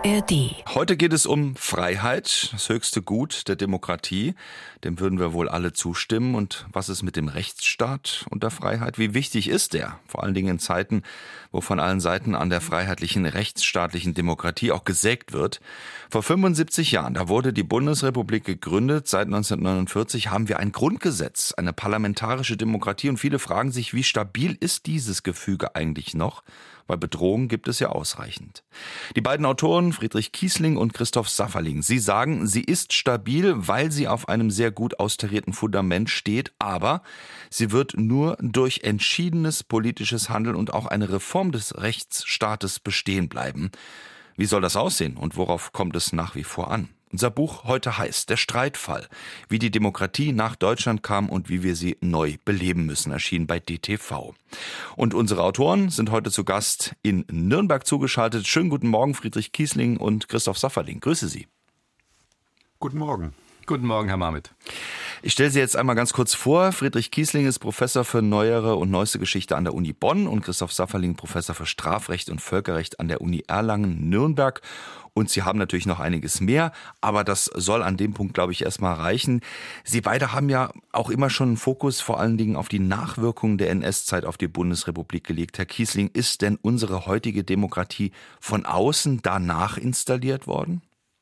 ARD. Heute geht es um Freiheit, das höchste Gut der Demokratie. Dem würden wir wohl alle zustimmen. Und was ist mit dem Rechtsstaat und der Freiheit? Wie wichtig ist der? Vor allen Dingen in Zeiten, wo von allen Seiten an der freiheitlichen, rechtsstaatlichen Demokratie auch gesägt wird. Vor 75 Jahren, da wurde die Bundesrepublik gegründet. Seit 1949 haben wir ein Grundgesetz, eine parlamentarische Demokratie. Und viele fragen sich, wie stabil ist dieses Gefüge eigentlich noch? Weil Bedrohungen gibt es ja ausreichend. Die beiden Autoren, Friedrich Kiesling und Christoph Safferling, sie sagen, sie ist stabil, weil sie auf einem sehr gut austarierten Fundament steht, aber sie wird nur durch entschiedenes politisches Handeln und auch eine Reform des Rechtsstaates bestehen bleiben. Wie soll das aussehen und worauf kommt es nach wie vor an? Unser Buch heute heißt Der Streitfall, wie die Demokratie nach Deutschland kam und wie wir sie neu beleben müssen, erschienen bei DTV. Und unsere Autoren sind heute zu Gast in Nürnberg zugeschaltet. Schönen guten Morgen, Friedrich Kiesling und Christoph Safferling. Grüße Sie. Guten Morgen. Guten Morgen, Herr Marmit. Ich stelle Sie jetzt einmal ganz kurz vor. Friedrich Kiesling ist Professor für neuere und neueste Geschichte an der Uni Bonn und Christoph Safferling Professor für Strafrecht und Völkerrecht an der Uni Erlangen-Nürnberg. Und Sie haben natürlich noch einiges mehr, aber das soll an dem Punkt, glaube ich, erstmal reichen. Sie beide haben ja auch immer schon einen Fokus vor allen Dingen auf die Nachwirkungen der NS-Zeit auf die Bundesrepublik gelegt. Herr Kiesling, ist denn unsere heutige Demokratie von außen danach installiert worden?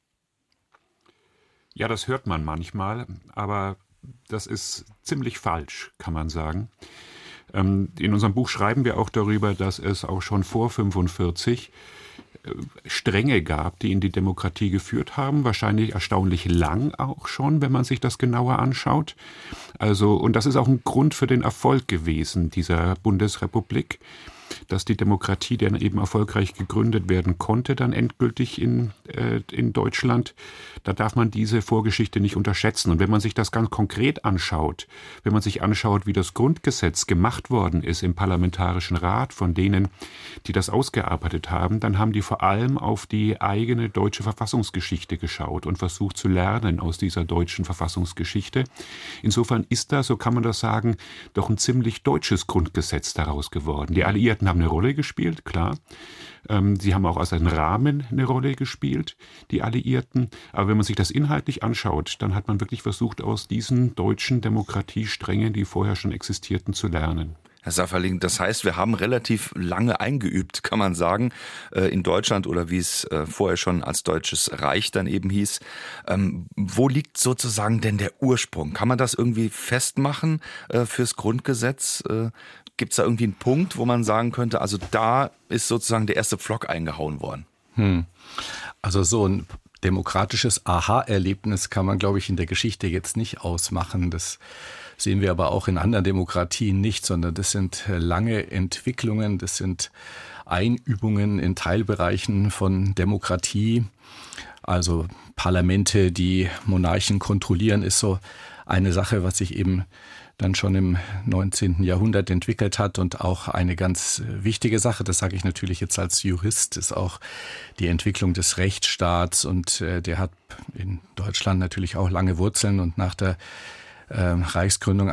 Ja, das hört man manchmal, aber das ist ziemlich falsch, kann man sagen. In unserem Buch schreiben wir auch darüber, dass es auch schon vor 1945 Stränge gab, die in die Demokratie geführt haben, wahrscheinlich erstaunlich lang auch schon, wenn man sich das genauer anschaut. Und das ist auch ein Grund für den Erfolg gewesen dieser Bundesrepublik, dass die Demokratie dann eben erfolgreich gegründet werden konnte, dann endgültig in Deutschland. Da darf man diese Vorgeschichte nicht unterschätzen. Und wenn man sich das ganz konkret anschaut, wenn man sich anschaut, wie das Grundgesetz gemacht worden ist im Parlamentarischen Rat von denen, die das ausgearbeitet haben, dann haben die vor allem auf die eigene deutsche Verfassungsgeschichte geschaut und versucht zu lernen aus dieser deutschen Verfassungsgeschichte. Insofern ist da, so kann man das sagen, doch ein ziemlich deutsches Grundgesetz daraus geworden. Die Alliierten haben eine Rolle gespielt, klar. Sie haben auch als ein Rahmen eine Rolle gespielt, die Alliierten. Aber wenn man sich das inhaltlich anschaut, dann hat man wirklich versucht, aus diesen deutschen Demokratiesträngen, die vorher schon existierten, zu lernen. Herr Safferling, das heißt, wir haben relativ lange eingeübt, kann man sagen, in Deutschland oder wie es vorher schon als Deutsches Reich dann eben hieß. Wo liegt sozusagen denn der Ursprung? Kann man das irgendwie festmachen fürs Grundgesetz? Gibt es da irgendwie einen Punkt, wo man sagen könnte, also da ist sozusagen der erste Pflock eingehauen worden? Also so ein demokratisches Aha-Erlebnis kann man, glaube ich, in der Geschichte jetzt nicht ausmachen. Das sehen wir aber auch in anderen Demokratien nicht, sondern das sind lange Entwicklungen, das sind Einübungen in Teilbereichen von Demokratie. Also Parlamente, die Monarchen kontrollieren, ist so eine Sache, was sich eben dann schon im 19. Jahrhundert entwickelt hat und auch eine ganz wichtige Sache, das sage ich natürlich jetzt als Jurist, ist auch die Entwicklung des Rechtsstaats und der hat in Deutschland natürlich auch lange Wurzeln und nach der Reichsgründung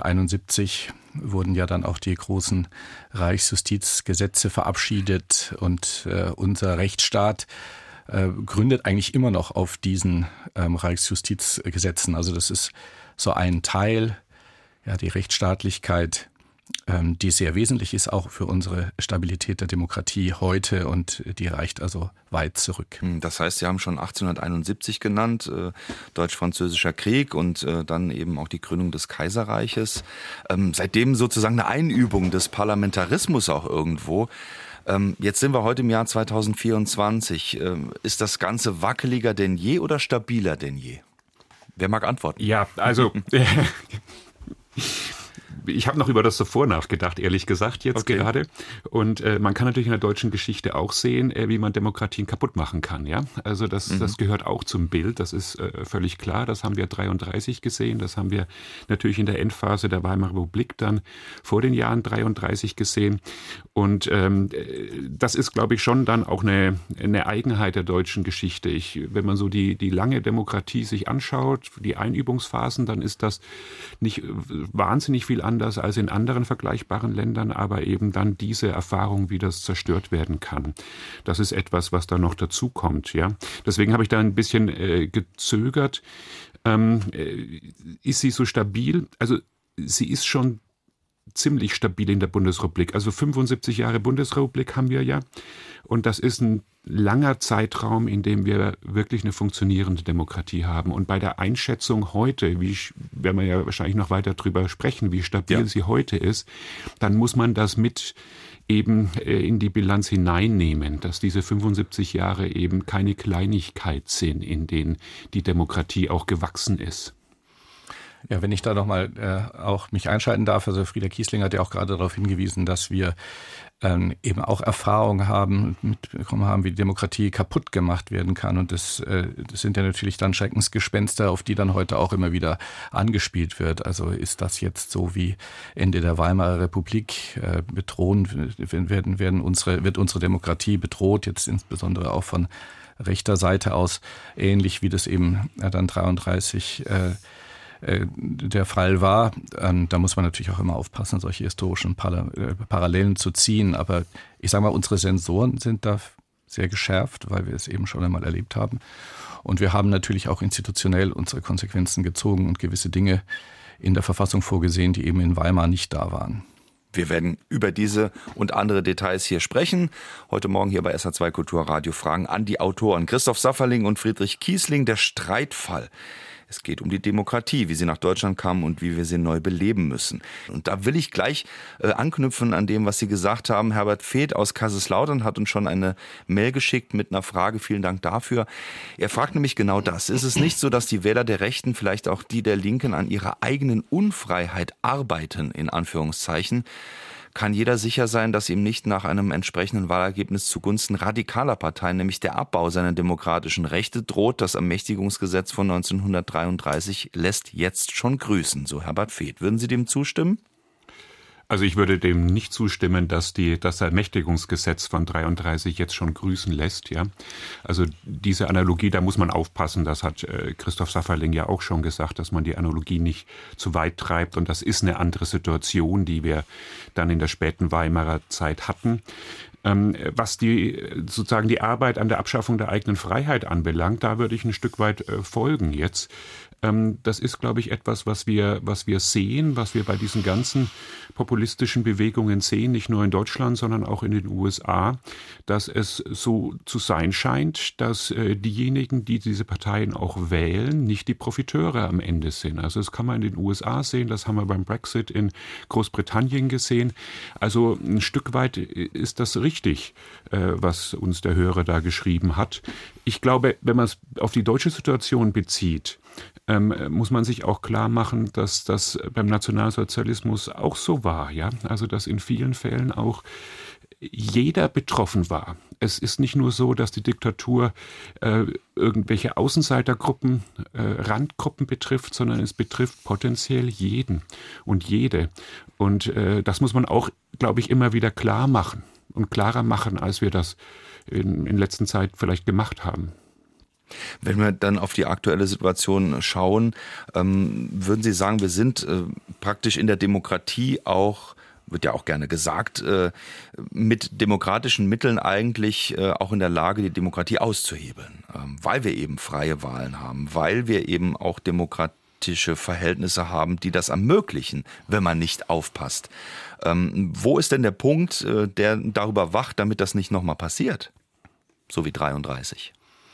1871 wurden ja dann auch die großen Reichsjustizgesetze verabschiedet und unser Rechtsstaat gründet eigentlich immer noch auf diesen Reichsjustizgesetzen. Also das ist so ein Teil, ja, die Rechtsstaatlichkeit, die sehr wesentlich ist, auch für unsere Stabilität der Demokratie heute und die reicht also weit zurück. Das heißt, Sie haben schon 1871 genannt, Deutsch-Französischer Krieg und dann eben auch die Gründung des Kaiserreiches. Seitdem sozusagen eine Einübung des Parlamentarismus auch irgendwo. Jetzt sind wir heute im Jahr 2024. Ist das Ganze wackeliger denn je oder stabiler denn je? Wer mag antworten? Ja, also ich habe noch über das davor nachgedacht, ehrlich gesagt, jetzt gerade. Und man kann natürlich in der deutschen Geschichte auch sehen, wie man Demokratien kaputt machen kann. Ja, also das gehört auch zum Bild, das ist völlig klar. Das haben wir 1933 gesehen, das haben wir natürlich in der Endphase der Weimarer Republik dann vor den Jahren 1933 gesehen. Und das ist, glaube ich, schon dann auch eine Eigenheit der deutschen Geschichte. Wenn man so die lange Demokratie sich anschaut, die Einübungsphasen, dann ist das nicht wahnsinnig viel anders als in anderen vergleichbaren Ländern, aber eben dann diese Erfahrung, wie das zerstört werden kann. Das ist etwas, was da noch dazu kommt. Ja? Deswegen habe ich da ein bisschen gezögert. Ist sie so stabil? Also sie ist schon ziemlich stabil in der Bundesrepublik. Also 75 Jahre Bundesrepublik haben wir ja. Und das ist ein langer Zeitraum, in dem wir wirklich eine funktionierende Demokratie haben. Und bei der Einschätzung heute, werden wir ja wahrscheinlich noch weiter drüber sprechen, wie stabil sie heute ist, dann muss man das mit eben in die Bilanz hineinnehmen, dass diese 75 Jahre eben keine Kleinigkeit sind, in denen die Demokratie auch gewachsen ist. Ja, wenn ich da nochmal auch mich einschalten darf, also Frieda Kiesling hat ja auch gerade darauf hingewiesen, dass wir eben auch Erfahrungen mitbekommen haben, wie die Demokratie kaputt gemacht werden kann. Und das sind ja natürlich dann Schreckensgespenster, auf die dann heute auch immer wieder angespielt wird. Also ist das jetzt so wie Ende der Weimarer Republik wird unsere Demokratie bedroht, jetzt insbesondere auch von rechter Seite aus, ähnlich wie das eben dann 33 der Fall war. Da muss man natürlich auch immer aufpassen, solche historischen Parallelen zu ziehen. Aber ich sage mal, unsere Sensoren sind da sehr geschärft, weil wir es eben schon einmal erlebt haben. Und wir haben natürlich auch institutionell unsere Konsequenzen gezogen und gewisse Dinge in der Verfassung vorgesehen, die eben in Weimar nicht da waren. Wir werden über diese und andere Details hier sprechen. Heute Morgen hier bei SH2 Kulturradio Fragen an die Autoren Christoph Safferling und Friedrich Kiesling. Der Streitfall. Es geht um die Demokratie, wie sie nach Deutschland kam und wie wir sie neu beleben müssen. Und da will ich gleich anknüpfen an dem, was Sie gesagt haben. Herbert Feeth aus Kaiserslautern hat uns schon eine Mail geschickt mit einer Frage. Vielen Dank dafür. Er fragt nämlich genau das. Ist es nicht so, dass die Wähler der Rechten, vielleicht auch die der Linken, an ihrer eigenen Unfreiheit arbeiten, in Anführungszeichen? Kann jeder sicher sein, dass ihm nicht nach einem entsprechenden Wahlergebnis zugunsten radikaler Parteien, nämlich der Abbau seiner demokratischen Rechte, droht? Das Ermächtigungsgesetz von 1933 lässt jetzt schon grüßen, so Herbert Feeth. Würden Sie dem zustimmen? Also ich würde dem nicht zustimmen, dass das Ermächtigungsgesetz von 33 jetzt schon grüßen lässt. Ja, also diese Analogie, da muss man aufpassen. Das hat Christoph Safferling ja auch schon gesagt, dass man die Analogie nicht zu weit treibt. Und das ist eine andere Situation, die wir dann in der späten Weimarer Zeit hatten. Was sozusagen die Arbeit an der Abschaffung der eigenen Freiheit anbelangt, da würde ich ein Stück weit folgen jetzt. Das ist, glaube ich, etwas, was wir sehen, was wir bei diesen ganzen populistischen Bewegungen sehen, nicht nur in Deutschland, sondern auch in den USA, dass es so zu sein scheint, dass diejenigen, die diese Parteien auch wählen, nicht die Profiteure am Ende sind. Also das kann man in den USA sehen, das haben wir beim Brexit in Großbritannien gesehen. Also ein Stück weit ist das richtig, was uns der Hörer da geschrieben hat. Ich glaube, wenn man es auf die deutsche Situation bezieht, muss man sich auch klar machen, dass das beim Nationalsozialismus auch so war, ja, also dass in vielen Fällen auch jeder betroffen war. Es ist nicht nur so, dass die Diktatur irgendwelche Außenseitergruppen, Randgruppen betrifft, sondern es betrifft potenziell jeden und jede. Und das muss man auch, glaube ich, immer wieder klar machen und klarer machen, als wir das in letzter Zeit vielleicht gemacht haben. Wenn wir dann auf die aktuelle Situation schauen, würden Sie sagen, wir sind praktisch in der Demokratie auch, wird ja auch gerne gesagt, mit demokratischen Mitteln eigentlich auch in der Lage, die Demokratie auszuhebeln, weil wir eben freie Wahlen haben, weil wir eben auch demokratische Verhältnisse haben, die das ermöglichen, wenn man nicht aufpasst. Wo ist denn der Punkt, der darüber wacht, damit das nicht nochmal passiert? So wie 33.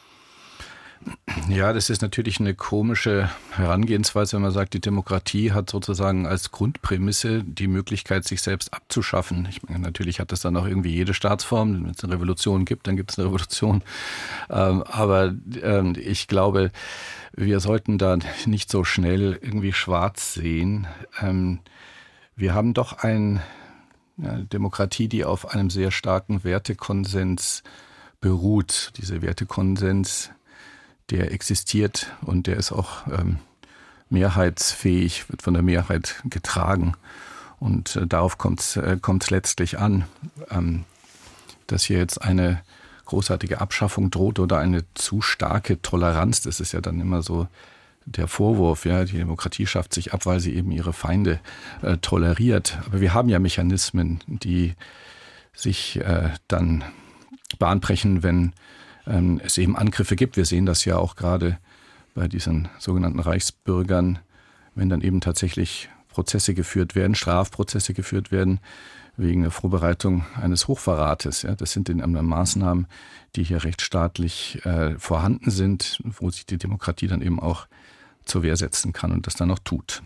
Ja, das ist natürlich eine komische Herangehensweise, wenn man sagt, die Demokratie hat sozusagen als Grundprämisse die Möglichkeit, sich selbst abzuschaffen. Ich meine, natürlich hat das dann auch irgendwie jede Staatsform. Wenn es eine Revolution gibt, dann gibt es eine Revolution. Aber ich glaube, wir sollten da nicht so schnell irgendwie schwarz sehen. Wir haben doch eine Demokratie, die auf einem sehr starken Wertekonsens beruht. Dieser Wertekonsens, der existiert und der ist auch mehrheitsfähig, wird von der Mehrheit getragen. Und darauf kommt es letztlich an, dass hier jetzt eine großartige Abschaffung droht oder eine zu starke Toleranz. Das ist ja dann immer so der Vorwurf, ja, die Demokratie schafft sich ab, weil sie eben ihre Feinde toleriert. Aber wir haben ja Mechanismen, die sich dann Bahn brechen, wenn es eben Angriffe gibt. Wir sehen das ja auch gerade bei diesen sogenannten Reichsbürgern, wenn dann eben tatsächlich Prozesse geführt werden, Strafprozesse geführt werden, wegen der Vorbereitung eines Hochverrates. Ja, das sind Maßnahmen, die hier rechtsstaatlich vorhanden sind, wo sich die Demokratie dann eben auch zur Wehr setzen kann und das dann auch tut.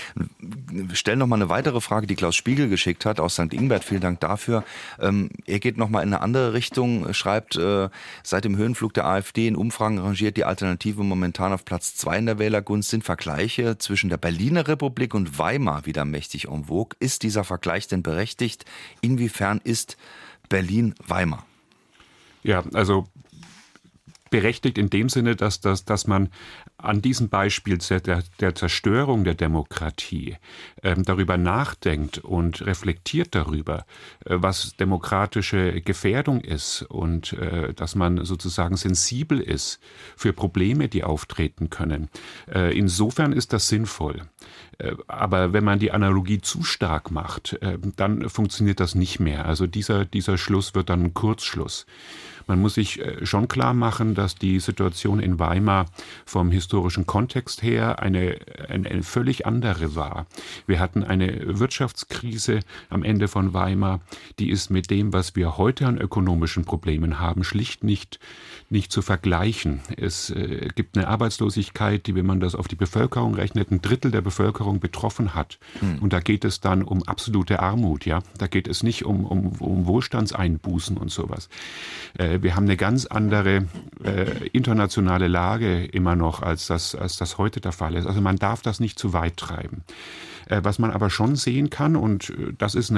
Wir stellen noch mal eine weitere Frage, die Klaus Spiegel geschickt hat aus St. Ingbert. Vielen Dank dafür. Er geht noch mal in eine andere Richtung, schreibt, seit dem Höhenflug der AfD in Umfragen rangiert die Alternative momentan auf Platz 2 in der Wählergunst. Sind Vergleiche zwischen der Berliner Republik und Weimar wieder mächtig en vogue? Ist dieser Vergleich denn berechtigt? Inwiefern ist Berlin Weimar? Ja, also berechtigt in dem Sinne, dass man an diesem Beispiel der Zerstörung der Demokratie darüber nachdenkt und reflektiert darüber, was demokratische Gefährdung ist und dass man sozusagen sensibel ist für Probleme, die auftreten können. Insofern ist das sinnvoll. Aber wenn man die Analogie zu stark macht, dann funktioniert das nicht mehr. Also dieser Schluss wird dann ein Kurzschluss. Man muss sich schon klar machen, dass die Situation in Weimar vom historischen Kontext her eine völlig andere war. Wir hatten eine Wirtschaftskrise am Ende von Weimar, die ist mit dem, was wir heute an ökonomischen Problemen haben, schlicht nicht zu vergleichen. Es gibt eine Arbeitslosigkeit, die, wenn man das auf die Bevölkerung rechnet, 1/3 der Bevölkerung betroffen hat. Und da geht es dann um absolute Armut, ja. Da geht es nicht um Wohlstandseinbußen und sowas. Wir haben eine ganz andere internationale Lage immer noch, als das heute der Fall ist. Also man darf das nicht zu weit treiben. Was man aber schon sehen kann, und das ist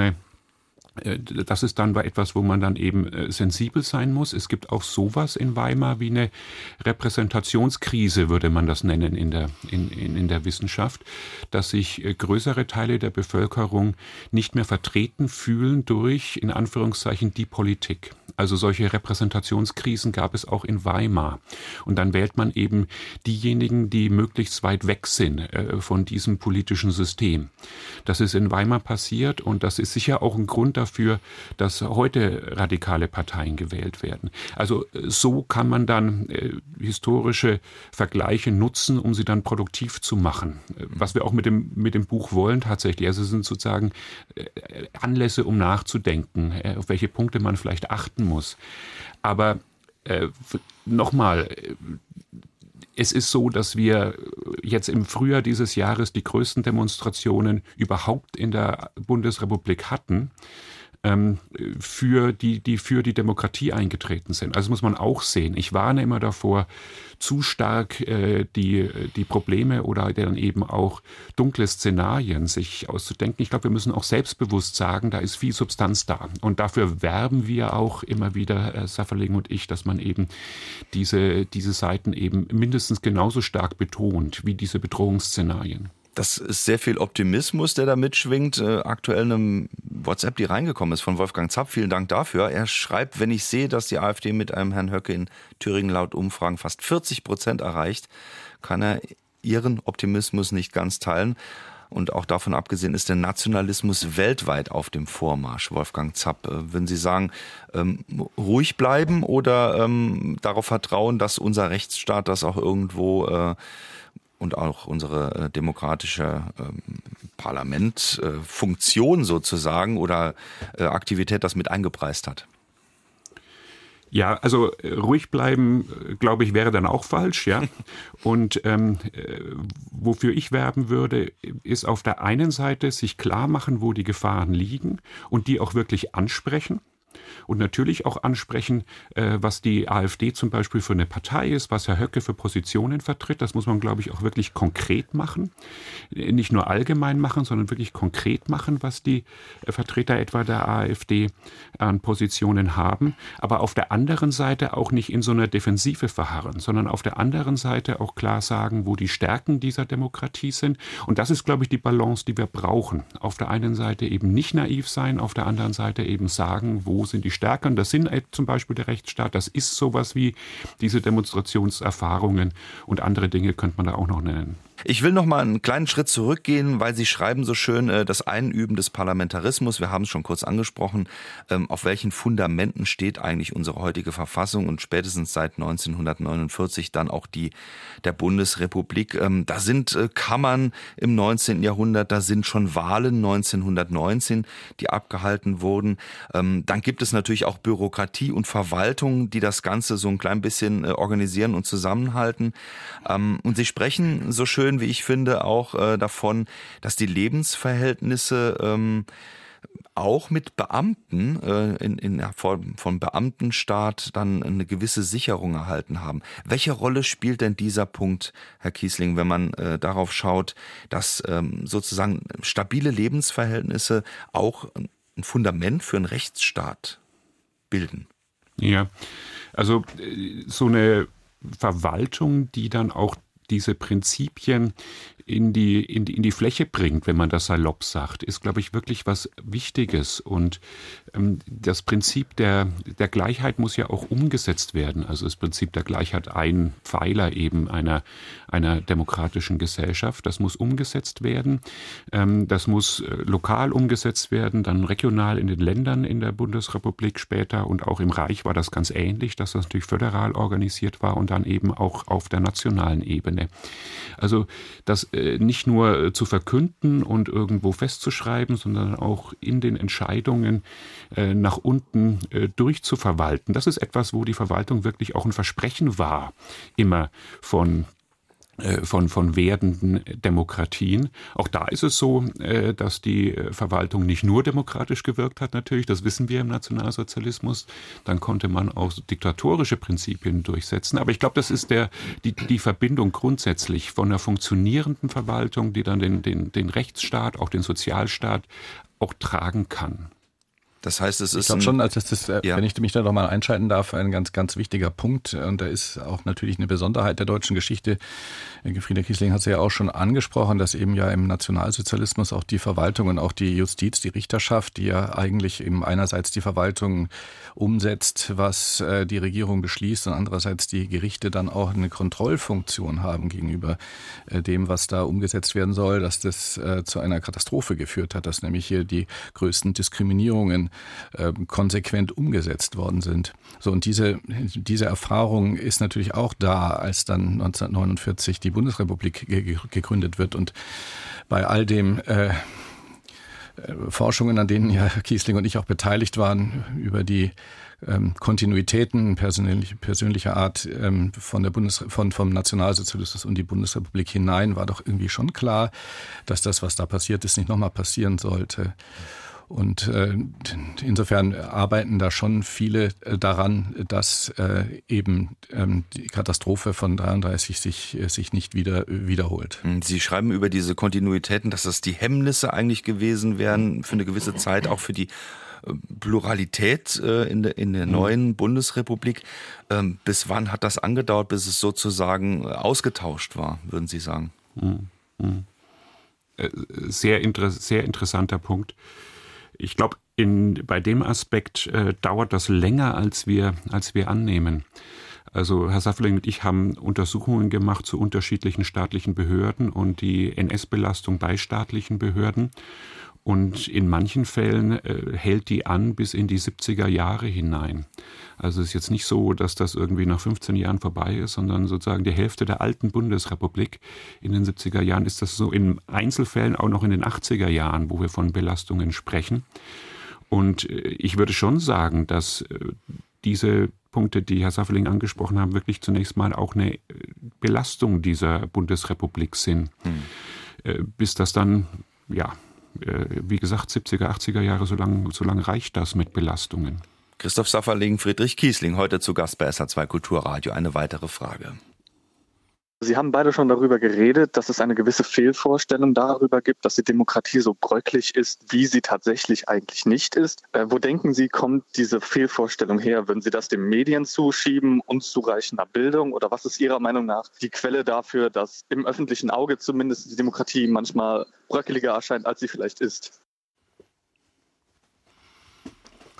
dann etwas, wo man dann eben sensibel sein muss. Es gibt auch sowas in Weimar wie eine Repräsentationskrise, würde man das nennen in der Wissenschaft, dass sich größere Teile der Bevölkerung nicht mehr vertreten fühlen durch, in Anführungszeichen, die Politik. Also solche Repräsentationskrisen gab es auch in Weimar. Und dann wählt man eben diejenigen, die möglichst weit weg sind von diesem politischen System. Das ist in Weimar passiert und das ist sicher auch ein Grund dafür, dass heute radikale Parteien gewählt werden. Also so kann man dann historische Vergleiche nutzen, um sie dann produktiv zu machen. Was wir auch mit dem Buch wollen tatsächlich. Also es sind sozusagen Anlässe, um nachzudenken, auf welche Punkte man vielleicht achten muss. Aber nochmal, es ist so, dass wir jetzt im Frühjahr dieses Jahres die größten Demonstrationen überhaupt in der Bundesrepublik hatten, für die Demokratie eingetreten sind. Also muss man auch sehen. Ich warne immer davor, zu stark die Probleme oder dann eben auch dunkle Szenarien sich auszudenken. Ich glaube, wir müssen auch selbstbewusst sagen, da ist viel Substanz da. Und dafür werben wir auch immer wieder, Safferling und ich, dass man eben diese Seiten eben mindestens genauso stark betont wie diese Bedrohungsszenarien. Das ist sehr viel Optimismus, der da mitschwingt. Aktuell eine WhatsApp, die reingekommen ist von Wolfgang Zapp. Vielen Dank dafür. Er schreibt, wenn ich sehe, dass die AfD mit einem Herrn Höcke in Thüringen laut Umfragen fast 40% erreicht, kann er ihren Optimismus nicht ganz teilen. Und auch davon abgesehen ist der Nationalismus weltweit auf dem Vormarsch. Wolfgang Zapp, würden Sie sagen, ruhig bleiben oder darauf vertrauen, dass unser Rechtsstaat das auch irgendwo und auch unsere demokratische Parlamentfunktion sozusagen oder Aktivität das mit eingepreist hat? Ja, also ruhig bleiben, glaube ich, wäre dann auch falsch, ja. Und wofür ich werben würde, ist auf der einen Seite sich klar machen, wo die Gefahren liegen und die auch wirklich ansprechen. Und natürlich auch ansprechen, was die AfD zum Beispiel für eine Partei ist, was Herr Höcke für Positionen vertritt. Das muss man, glaube ich, auch wirklich konkret machen. Nicht nur allgemein machen, sondern wirklich konkret machen, was die Vertreter etwa der AfD an Positionen haben. Aber auf der anderen Seite auch nicht in so einer Defensive verharren, sondern auf der anderen Seite auch klar sagen, wo die Stärken dieser Demokratie sind. Und das ist, glaube ich, die Balance, die wir brauchen. Auf der einen Seite eben nicht naiv sein, auf der anderen Seite eben sagen, wo sind die stärkeren. Das sind zum Beispiel der Rechtsstaat. Das ist sowas wie diese Demonstrationserfahrungen und andere Dinge könnte man da auch noch nennen. Ich will noch mal einen kleinen Schritt zurückgehen, weil Sie schreiben so schön, das Einüben des Parlamentarismus, wir haben es schon kurz angesprochen, auf welchen Fundamenten steht eigentlich unsere heutige Verfassung und spätestens seit 1949 dann auch die der Bundesrepublik. Da sind Kammern im 19. Jahrhundert, da sind schon Wahlen 1919, die abgehalten wurden. Dann gibt es natürlich auch Bürokratie und Verwaltung, die das Ganze so ein klein bisschen organisieren und zusammenhalten. Und Sie sprechen so schön, wie ich finde, auch davon, dass die Lebensverhältnisse auch mit Beamten in der Form von Beamtenstaat dann eine gewisse Sicherung erhalten haben. Welche Rolle spielt denn dieser Punkt, Herr Kiesling, wenn man darauf schaut, dass sozusagen stabile Lebensverhältnisse auch ein Fundament für einen Rechtsstaat bilden? Ja, also so eine Verwaltung, die dann auch diese Prinzipien in die Fläche bringt, wenn man das salopp sagt, ist, glaube ich, wirklich was Wichtiges. Und das Prinzip der Gleichheit muss ja auch umgesetzt werden. Also das Prinzip der Gleichheit, ein Pfeiler eben einer demokratischen Gesellschaft. Das muss umgesetzt werden. Das muss lokal umgesetzt werden, dann regional in den Ländern in der Bundesrepublik später und auch im Reich war das ganz ähnlich, dass das natürlich föderal organisiert war und dann eben auch auf der nationalen Ebene. Also das nicht nur zu verkünden und irgendwo festzuschreiben, sondern auch in den Entscheidungen nach unten durchzuverwalten. Das ist etwas, wo die Verwaltung wirklich auch ein Versprechen war, immer von werdenden Demokratien. Auch da ist es so, dass die Verwaltung nicht nur demokratisch gewirkt hat, natürlich, das wissen wir im Nationalsozialismus. Dann konnte man auch diktatorische Prinzipien durchsetzen. Aber ich glaube, das ist die Verbindung grundsätzlich von einer funktionierenden Verwaltung, die dann den Rechtsstaat, auch den Sozialstaat auch tragen kann. Das heißt, es ist. Ich glaube schon, also das ist, wenn ich mich da noch mal einschalten darf, ein ganz, ganz wichtiger Punkt. Und da ist auch natürlich eine Besonderheit der deutschen Geschichte. Frieder Kiesling hat es ja auch schon angesprochen, dass eben ja im Nationalsozialismus auch die Verwaltung und auch die Justiz, die Richterschaft, die ja eigentlich eben einerseits die Verwaltung umsetzt, was die Regierung beschließt, und andererseits die Gerichte dann auch eine Kontrollfunktion haben gegenüber dem, was da umgesetzt werden soll, dass das zu einer Katastrophe geführt hat, dass nämlich hier die größten Diskriminierungen konsequent umgesetzt worden sind. So, und diese Erfahrung ist natürlich auch da, als dann 1949 die Bundesrepublik gegründet wird. Und bei all dem Forschungen, an denen ja Kiesling und ich auch beteiligt waren, über die Kontinuitäten persönlicher Art vom Nationalsozialismus und die Bundesrepublik hinein, war doch irgendwie schon klar, dass das, was da passiert ist, nicht nochmal passieren sollte. Und insofern arbeiten da schon viele daran, dass eben die Katastrophe von 1933 sich nicht wiederholt. Sie schreiben über diese Kontinuitäten, dass das die Hemmnisse eigentlich gewesen wären für eine gewisse Zeit, auch für die Pluralität in der neuen Bundesrepublik. Bis wann hat das angedauert, bis es sozusagen ausgetauscht war, würden Sie sagen? Sehr interessanter Punkt. Ich glaube, bei dem Aspekt dauert das länger, als wir annehmen. Also Herr Safferling und ich haben Untersuchungen gemacht zu unterschiedlichen staatlichen Behörden und die NS-Belastung bei staatlichen Behörden. Und in manchen Fällen hält die an bis in die 70er Jahre hinein. Also es ist jetzt nicht so, dass das irgendwie nach 15 Jahren vorbei ist, sondern sozusagen die Hälfte der alten Bundesrepublik in den 70er Jahren ist das so, in Einzelfällen auch noch in den 80er Jahren, wo wir von Belastungen sprechen. Und ich würde schon sagen, dass diese Punkte, die Herr Safferling angesprochen haben, wirklich zunächst mal auch eine Belastung dieser Bundesrepublik sind. Bis das dann, wie gesagt, 70er, 80er Jahre, so lang reicht das mit Belastungen. Christoph Safferling, Friedrich Kiesling, heute zu Gast bei SR2 Kulturradio. Eine weitere Frage. Sie haben beide schon darüber geredet, dass es eine gewisse Fehlvorstellung darüber gibt, dass die Demokratie so bröcklig ist, wie sie tatsächlich eigentlich nicht ist. Wo denken Sie, kommt diese Fehlvorstellung her? Würden Sie das den Medien zuschieben, unzureichender Bildung? Oder was ist Ihrer Meinung nach die Quelle dafür, dass im öffentlichen Auge zumindest die Demokratie manchmal bröckeliger erscheint, als sie vielleicht ist?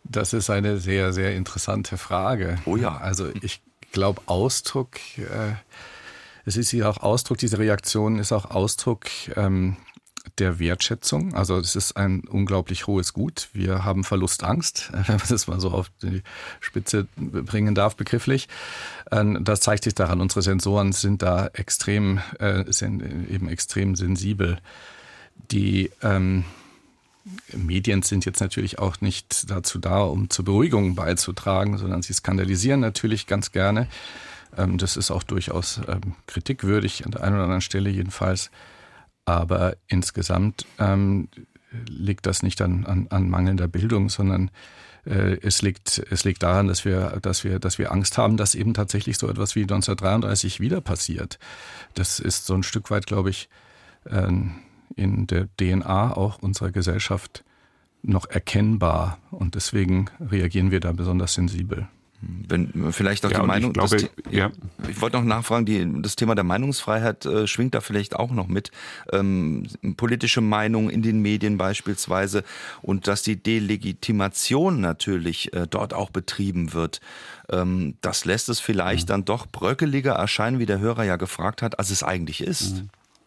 Das ist eine sehr, sehr interessante Frage. Oh ja. Also ich glaube, Ausdruck, es ist ja auch Ausdruck, diese Reaktion ist auch Ausdruck der Wertschätzung. Also es ist ein unglaublich hohes Gut. Wir haben Verlustangst, wenn man das mal so auf die Spitze bringen darf, begrifflich. Das zeigt sich daran, unsere Sensoren sind da extrem sensibel. Die Medien sind jetzt natürlich auch nicht dazu da, um zur Beruhigung beizutragen, sondern sie skandalisieren natürlich ganz gerne. Das ist auch durchaus kritikwürdig, an der einen oder anderen Stelle jedenfalls. Aber insgesamt liegt das nicht an mangelnder Bildung, sondern es liegt daran, dass wir Angst haben, dass eben tatsächlich so etwas wie 1933 wieder passiert. Das ist so ein Stück weit, glaube ich, in der DNA auch unserer Gesellschaft noch erkennbar. Und deswegen reagieren wir da besonders sensibel. Wenn vielleicht auch die Meinung, ich wollte noch nachfragen, das Thema der Meinungsfreiheit schwingt da vielleicht auch noch mit, politische Meinung in den Medien beispielsweise, und dass die Delegitimation natürlich dort auch betrieben wird. Das lässt es vielleicht dann doch bröckeliger erscheinen, wie der Hörer ja gefragt hat, als es eigentlich ist.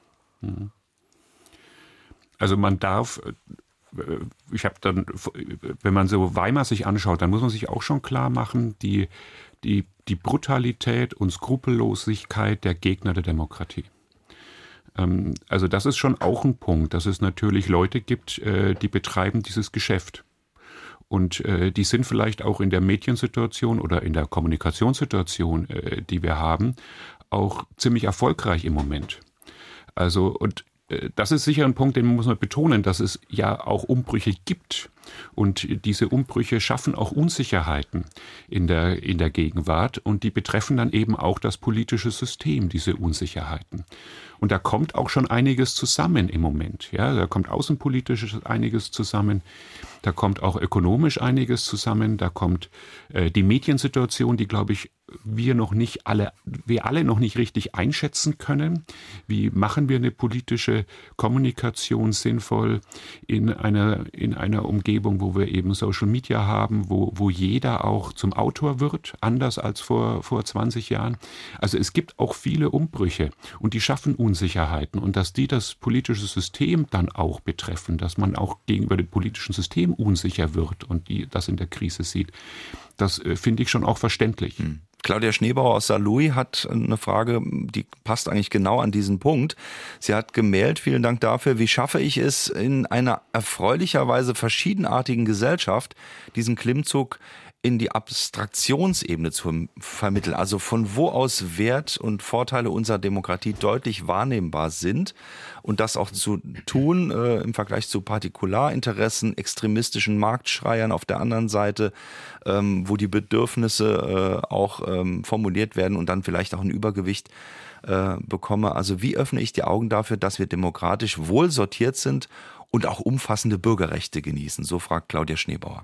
Also man darf, wenn man so Weimar sich anschaut, dann muss man sich auch schon klar machen, die Brutalität und Skrupellosigkeit der Gegner der Demokratie. Also das ist schon auch ein Punkt, dass es natürlich Leute gibt, die betreiben dieses Geschäft. Und die sind vielleicht auch in der Mediensituation oder in der Kommunikationssituation, die wir haben, auch ziemlich erfolgreich im Moment. Also, und das ist sicher ein Punkt, den muss man betonen, dass es ja auch Umbrüche gibt. Und diese Umbrüche schaffen auch Unsicherheiten in der Gegenwart. Und die betreffen dann eben auch das politische System, diese Unsicherheiten. Und da kommt auch schon einiges zusammen im Moment. Ja, da kommt außenpolitisch einiges zusammen. Da kommt auch ökonomisch einiges zusammen. Da kommt die Mediensituation, die, glaube ich, wir alle noch nicht richtig einschätzen können. Wie machen wir eine politische Kommunikation sinnvoll in einer Umgebung, wo wir eben Social Media haben, wo jeder auch zum Autor wird, anders als vor 20 Jahren. Also es gibt auch viele Umbrüche und die schaffen Unsicherheiten, und dass die das politische System dann auch betreffen, dass man auch gegenüber dem politischen System unsicher wird und das in der Krise sieht, das finde ich schon auch verständlich. Claudia Schneebauer aus Saarlouis hat eine Frage, die passt eigentlich genau an diesen Punkt. Sie hat gemeldet, vielen Dank dafür: Wie schaffe ich es, in einer erfreulicherweise verschiedenartigen Gesellschaft diesen Klimmzug in die Abstraktionsebene zu vermitteln, also von wo aus Wert und Vorteile unserer Demokratie deutlich wahrnehmbar sind, und das auch zu tun im Vergleich zu Partikularinteressen, extremistischen Marktschreiern auf der anderen Seite, wo die Bedürfnisse auch formuliert werden und dann vielleicht auch ein Übergewicht bekomme. Also wie öffne ich die Augen dafür, dass wir demokratisch wohl sortiert sind und auch umfassende Bürgerrechte genießen? So fragt Claudia Schneebauer.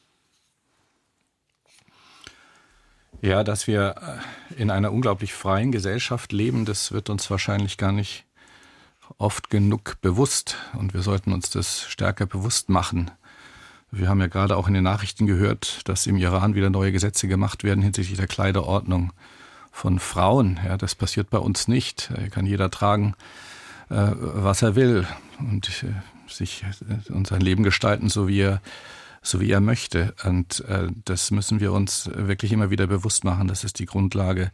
Ja, dass wir in einer unglaublich freien Gesellschaft leben, das wird uns wahrscheinlich gar nicht oft genug bewusst, und wir sollten uns das stärker bewusst machen. Wir haben ja gerade auch in den Nachrichten gehört, dass im Iran wieder neue Gesetze gemacht werden hinsichtlich der Kleiderordnung von Frauen. Ja, das passiert bei uns nicht. Kann jeder tragen, was er will, und sein Leben gestalten, so wie er möchte. Und das müssen wir uns wirklich immer wieder bewusst machen. Das ist die Grundlage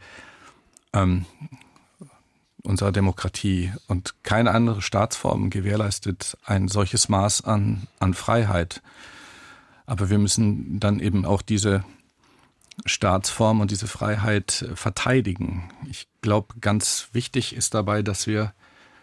unserer Demokratie. Und keine andere Staatsform gewährleistet ein solches Maß an Freiheit. Aber wir müssen dann eben auch diese Staatsform und diese Freiheit verteidigen. Ich glaube, ganz wichtig ist dabei, dass wir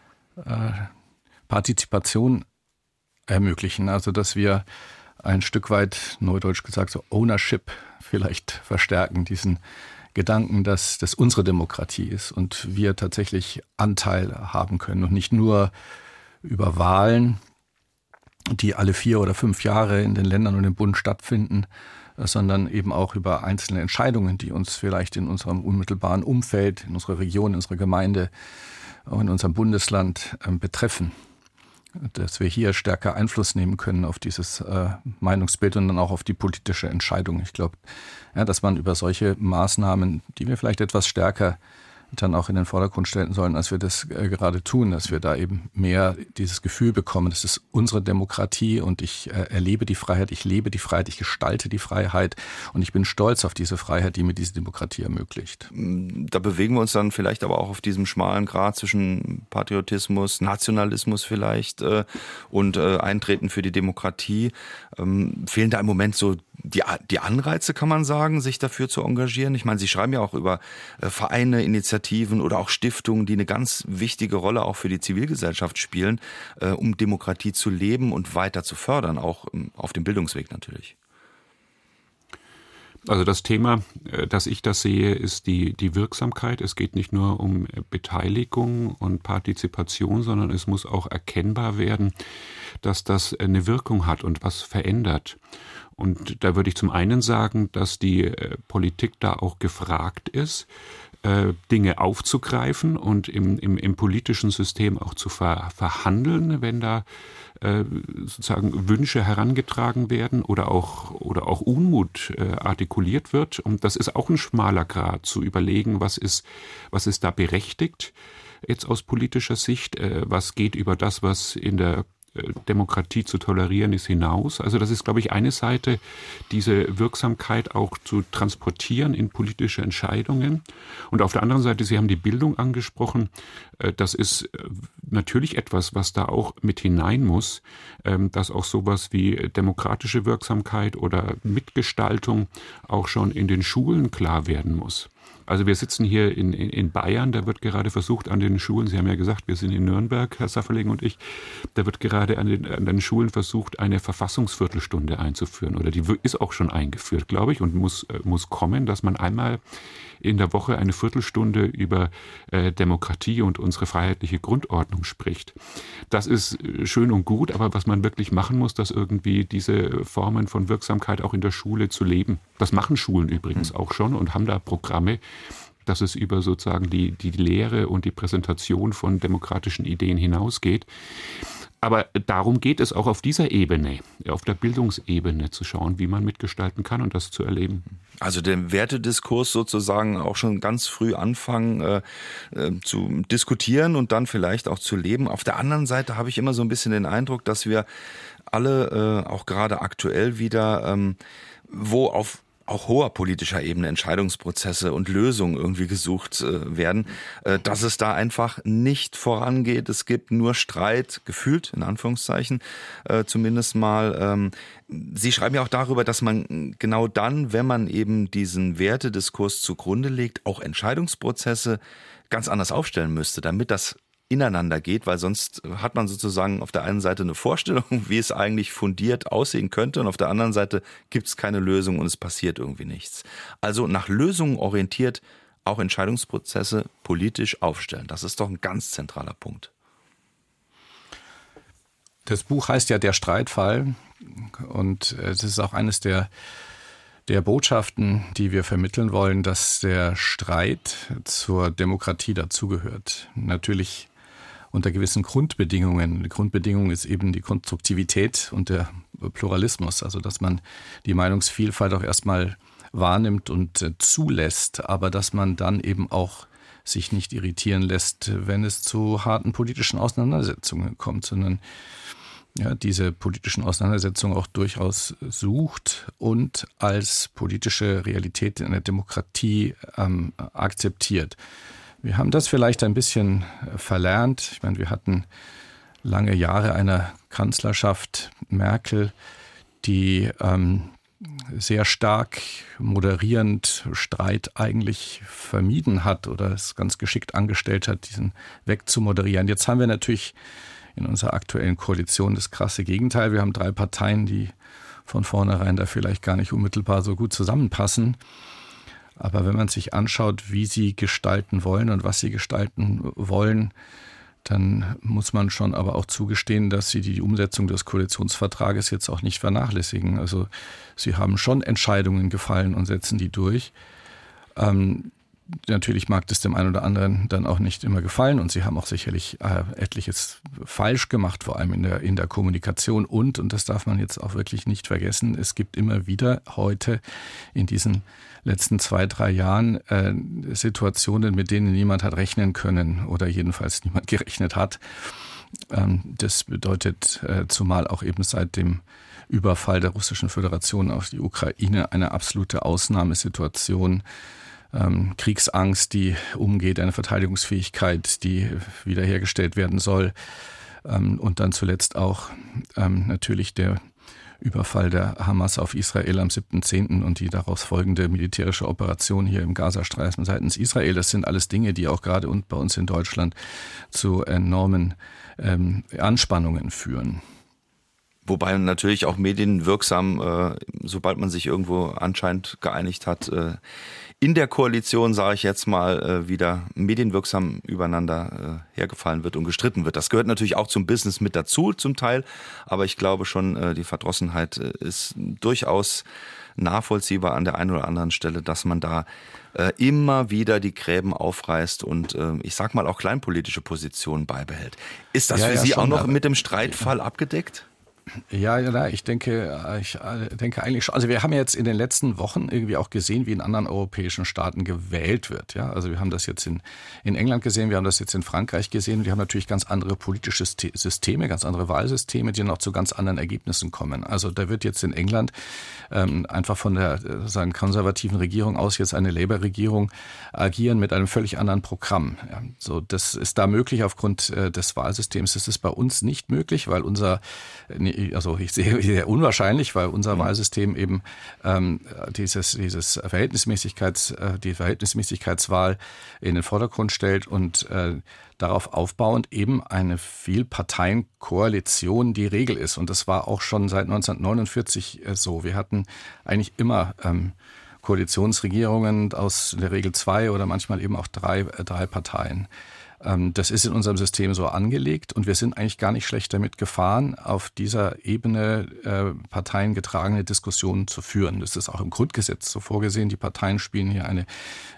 Partizipation ermöglichen. Also dass wir ein Stück weit, neudeutsch gesagt, so Ownership vielleicht verstärken, diesen Gedanken, dass das unsere Demokratie ist und wir tatsächlich Anteil haben können und nicht nur über Wahlen, die alle 4 oder 5 Jahre in den Ländern und im Bund stattfinden, sondern eben auch über einzelne Entscheidungen, die uns vielleicht in unserem unmittelbaren Umfeld, in unserer Region, in unserer Gemeinde, auch in unserem Bundesland betreffen. dass wir hier stärker Einfluss nehmen können auf dieses Meinungsbild und dann auch auf die politische Entscheidung. Ich glaube, ja, dass man über solche Maßnahmen, die wir vielleicht etwas stärker dann auch in den Vordergrund stellen sollen, als wir das gerade tun, dass wir da eben mehr dieses Gefühl bekommen, das ist unsere Demokratie und ich erlebe die Freiheit, ich lebe die Freiheit, ich gestalte die Freiheit und ich bin stolz auf diese Freiheit, die mir diese Demokratie ermöglicht. Da bewegen wir uns dann vielleicht aber auch auf diesem schmalen Grat zwischen Patriotismus, Nationalismus vielleicht und Eintreten für die Demokratie. Fehlen da im Moment so die Anreize, kann man sagen, sich dafür zu engagieren? Ich meine, Sie schreiben ja auch über Vereine, Initiativen oder auch Stiftungen, die eine ganz wichtige Rolle auch für die Zivilgesellschaft spielen, um Demokratie zu leben und weiter zu fördern, auch auf dem Bildungsweg natürlich. Also das Thema, dass ich das sehe, ist die Wirksamkeit. Es geht nicht nur um Beteiligung und Partizipation, sondern es muss auch erkennbar werden, dass das eine Wirkung hat und was verändert. Und da würde ich zum einen sagen, dass die Politik da auch gefragt ist, Dinge aufzugreifen und im politischen System auch zu verhandeln, wenn da sozusagen Wünsche herangetragen werden oder auch Unmut artikuliert wird. Und das ist auch ein schmaler Grat, zu überlegen, was ist da berechtigt jetzt aus politischer Sicht, was geht über das, was in der Demokratie zu tolerieren ist, hinaus. Also das ist, glaube ich, eine Seite, diese Wirksamkeit auch zu transportieren in politische Entscheidungen. Und auf der anderen Seite, Sie haben die Bildung angesprochen, das ist natürlich etwas, was da auch mit hinein muss, dass auch sowas wie demokratische Wirksamkeit oder Mitgestaltung auch schon in den Schulen klar werden muss. Also wir sitzen hier in Bayern, da wird gerade versucht an den Schulen, Sie haben ja gesagt, wir sind in Nürnberg, Herr Safferling und ich, da wird gerade an den Schulen versucht, eine Verfassungsviertelstunde einzuführen. Oder die ist auch schon eingeführt, glaube ich, und muss kommen, dass man einmal in der Woche eine Viertelstunde über Demokratie und unsere freiheitliche Grundordnung spricht. Das ist schön und gut, aber was man wirklich machen muss, dass irgendwie diese Formen von Wirksamkeit auch in der Schule zu leben. Das machen Schulen übrigens auch schon und haben da Programme, dass es über sozusagen die Lehre und die Präsentation von demokratischen Ideen hinausgeht. Aber darum geht es auch auf dieser Ebene, auf der Bildungsebene zu schauen, wie man mitgestalten kann und das zu erleben. Also den Wertediskurs sozusagen auch schon ganz früh anfangen zu diskutieren und dann vielleicht auch zu leben. Auf der anderen Seite habe ich immer so ein bisschen den Eindruck, dass wir alle, auch gerade aktuell wieder, wo auf auch hoher politischer Ebene Entscheidungsprozesse und Lösungen irgendwie gesucht werden, dass es da einfach nicht vorangeht. Es gibt nur Streit, gefühlt, in Anführungszeichen, zumindest mal. Sie schreiben ja auch darüber, dass man genau dann, wenn man eben diesen Wertediskurs zugrunde legt, auch Entscheidungsprozesse ganz anders aufstellen müsste, damit das ineinander geht, weil sonst hat man sozusagen auf der einen Seite eine Vorstellung, wie es eigentlich fundiert aussehen könnte und auf der anderen Seite gibt es keine Lösung und es passiert irgendwie nichts. Also nach Lösungen orientiert auch Entscheidungsprozesse politisch aufstellen. Das ist doch ein ganz zentraler Punkt. Das Buch heißt ja Der Streitfall und es ist auch eines der Botschaften, die wir vermitteln wollen, dass der Streit zur Demokratie dazugehört. Natürlich unter gewissen Grundbedingungen. Die Grundbedingung ist eben die Konstruktivität und der Pluralismus, also dass man die Meinungsvielfalt auch erstmal wahrnimmt und zulässt, aber dass man dann eben auch sich nicht irritieren lässt, wenn es zu harten politischen Auseinandersetzungen kommt, sondern ja, diese politischen Auseinandersetzungen auch durchaus sucht und als politische Realität in der Demokratie akzeptiert. Wir haben das vielleicht ein bisschen verlernt. Ich meine, wir hatten lange Jahre einer Kanzlerschaft Merkel, die sehr stark moderierend Streit eigentlich vermieden hat oder es ganz geschickt angestellt hat, diesen wegzumoderieren. Jetzt haben wir natürlich in unserer aktuellen Koalition das krasse Gegenteil. Wir haben 3 Parteien, die von vornherein da vielleicht gar nicht unmittelbar so gut zusammenpassen. Aber wenn man sich anschaut, wie sie gestalten wollen und was sie gestalten wollen, dann muss man schon aber auch zugestehen, dass sie die Umsetzung des Koalitionsvertrages jetzt auch nicht vernachlässigen. Also sie haben schon Entscheidungen gefallen und setzen die durch. Natürlich mag das dem einen oder anderen dann auch nicht immer gefallen und sie haben auch sicherlich etliches falsch gemacht, vor allem in der Kommunikation und das darf man jetzt auch wirklich nicht vergessen, es gibt immer wieder heute in diesen letzten 2-3 Jahren Situationen, mit denen niemand hat rechnen können oder jedenfalls niemand gerechnet hat. Das bedeutet zumal auch eben seit dem Überfall der Russischen Föderation auf die Ukraine eine absolute Ausnahmesituation. Kriegsangst, die umgeht, eine Verteidigungsfähigkeit, die wiederhergestellt werden soll. Und dann zuletzt auch natürlich der Überfall der Hamas auf Israel am 7.10. und die daraus folgende militärische Operation hier im Gazastreifen seitens Israel. Das sind alles Dinge, die auch gerade bei uns in Deutschland zu enormen Anspannungen führen. Wobei natürlich auch medienwirksam, sobald man sich irgendwo anscheinend geeinigt hat, in der Koalition, sage ich jetzt mal, wieder medienwirksam übereinander hergefallen wird und gestritten wird. Das gehört natürlich auch zum Business mit dazu zum Teil, aber ich glaube schon, die Verdrossenheit ist durchaus nachvollziehbar an der einen oder anderen Stelle, dass man da immer wieder die Gräben aufreißt und ich sag mal auch kleinpolitische Positionen beibehält. Ist das für Sie auch noch mit dem Streitfall abgedeckt? Ja, ich denke eigentlich schon. Also wir haben jetzt in den letzten Wochen irgendwie auch gesehen, wie in anderen europäischen Staaten gewählt wird. Ja, also wir haben das jetzt in England gesehen, wir haben das jetzt in Frankreich gesehen. Wir haben natürlich ganz andere politische Systeme, ganz andere Wahlsysteme, die dann auch zu ganz anderen Ergebnissen kommen. Also da wird jetzt in England einfach von der konservativen Regierung aus jetzt eine Labour-Regierung agieren mit einem völlig anderen Programm. Ja, so, das ist da möglich aufgrund des Wahlsystems. Das ist bei uns nicht möglich, weil ich sehe sehr unwahrscheinlich, weil unser Wahlsystem eben die Verhältnismäßigkeitswahl in den Vordergrund stellt und darauf aufbauend eben eine Vielparteienkoalition die Regel ist. Und das war auch schon seit 1949 so. Wir hatten eigentlich immer Koalitionsregierungen aus in der Regel 2 oder manchmal eben auch 3 Parteien. Das ist in unserem System so angelegt und wir sind eigentlich gar nicht schlecht damit gefahren, auf dieser Ebene parteiengetragene Diskussionen zu führen. Das ist auch im Grundgesetz so vorgesehen. Die Parteien spielen hier eine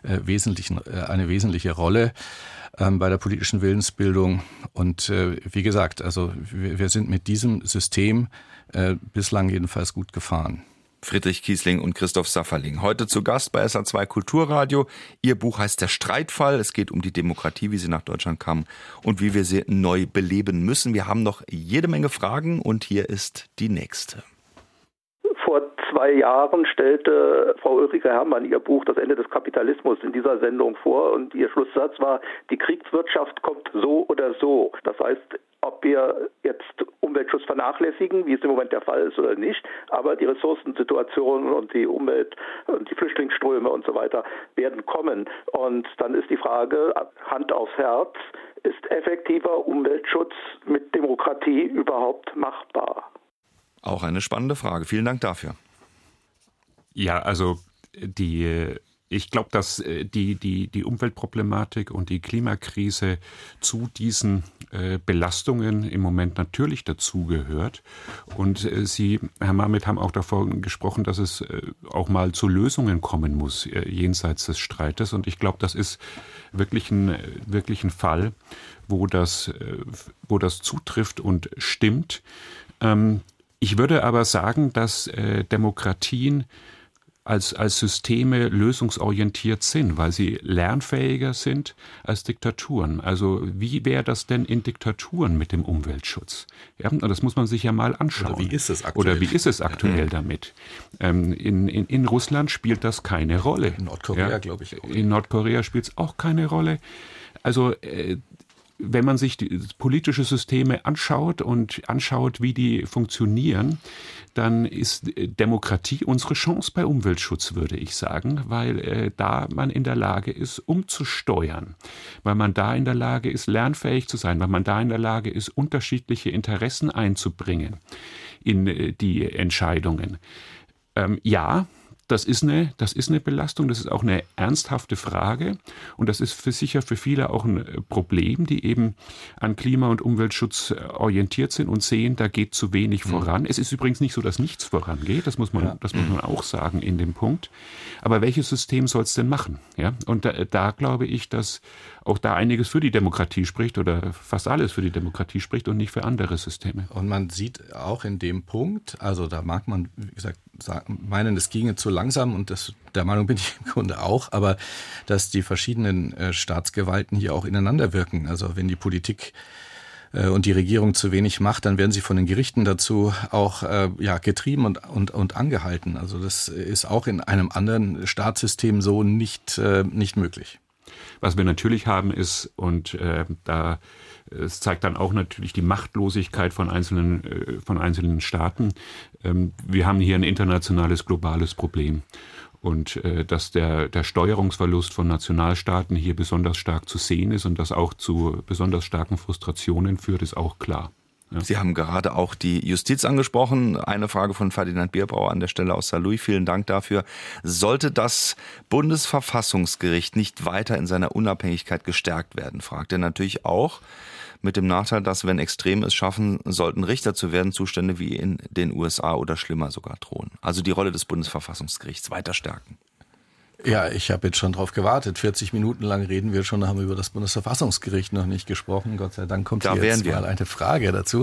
wesentliche Rolle bei der politischen Willensbildung. Und wie gesagt, also wir sind mit diesem System bislang jedenfalls gut gefahren. Friedrich Kiesling und Christoph Safferling. Heute zu Gast bei SA2 Kulturradio. Ihr Buch heißt Der Streitfall. Es geht um die Demokratie, wie sie nach Deutschland kam und wie wir sie neu beleben müssen. Wir haben noch jede Menge Fragen und hier ist die nächste. Vor 2 Jahren stellte Frau Ulrike Herrmann ihr Buch Das Ende des Kapitalismus in dieser Sendung vor und ihr Schlusssatz war, die Kriegswirtschaft kommt so oder so. Das heißt, ob wir jetzt Umweltschutz vernachlässigen, wie es im Moment der Fall ist oder nicht, aber die Ressourcensituation und die Umwelt und die Flüchtlingsströme und so weiter werden kommen. Und dann ist die Frage, Hand aufs Herz, ist effektiver Umweltschutz mit Demokratie überhaupt machbar? Auch eine spannende Frage. Vielen Dank dafür. Ja, also ich glaube, dass die Umweltproblematik und die Klimakrise zu diesen Belastungen im Moment natürlich dazugehört. Und Sie, Herr Mamet, haben auch davon gesprochen, dass es auch mal zu Lösungen kommen muss, jenseits des Streites. Und ich glaube, das ist wirklich ein Fall, wo das zutrifft und stimmt. Ich würde aber sagen, dass Demokratien als Systeme lösungsorientiert sind, weil sie lernfähiger sind als Diktaturen. Also wie wäre das denn in Diktaturen mit dem Umweltschutz? Ja, das muss man sich ja mal anschauen. Oder wie ist es aktuell? Damit? In Russland spielt das keine Rolle. In Nordkorea, glaube ich. In Nordkorea spielt es auch keine Rolle. Also wenn man sich die politische Systeme anschaut und anschaut, wie die funktionieren, dann ist Demokratie unsere Chance bei Umweltschutz, würde ich sagen, weil da man in der Lage ist, umzusteuern, weil man da in der Lage ist, lernfähig zu sein, weil man da in der Lage ist, unterschiedliche Interessen einzubringen in die Entscheidungen. Ja, das ist eine Belastung, das ist auch eine ernsthafte Frage und das ist sicher für viele auch ein Problem, die eben an Klima- und Umweltschutz orientiert sind und sehen, da geht zu wenig voran. Es ist übrigens nicht so, dass nichts vorangeht, das muss man auch sagen in dem Punkt. Aber welches System soll es denn machen? Ja? Und da glaube ich, dass auch da einiges für die Demokratie spricht oder fast alles für die Demokratie spricht und nicht für andere Systeme. Und man sieht auch in dem Punkt, also da mag man, wie gesagt, meinen, es ginge zu langsam und der Meinung bin ich im Grunde auch, aber dass die verschiedenen Staatsgewalten hier auch ineinander wirken. Also wenn die Politik und die Regierung zu wenig macht, dann werden sie von den Gerichten dazu auch getrieben und angehalten. Also das ist auch in einem anderen Staatssystem so nicht möglich. Was wir natürlich haben ist, und es zeigt dann auch natürlich die Machtlosigkeit von einzelnen Staaten. Wir haben hier ein internationales, globales Problem. Und dass der Steuerungsverlust von Nationalstaaten hier besonders stark zu sehen ist und das auch zu besonders starken Frustrationen führt, ist auch klar. Ja. Sie haben gerade auch die Justiz angesprochen. Eine Frage von Ferdinand Bierbrauer an der Stelle aus Saarlouis. Vielen Dank dafür. Sollte das Bundesverfassungsgericht nicht weiter in seiner Unabhängigkeit gestärkt werden, fragt er natürlich auch. Mit dem Nachteil, dass, wenn Extreme es schaffen sollten, Richter zu werden, Zustände wie in den USA oder schlimmer sogar drohen. Also die Rolle des Bundesverfassungsgerichts weiter stärken. Ja, ich habe jetzt schon drauf gewartet. 40 Minuten lang reden wir schon, haben wir über das Bundesverfassungsgericht noch nicht gesprochen. Gott sei Dank kommt hier jetzt mal eine Frage dazu.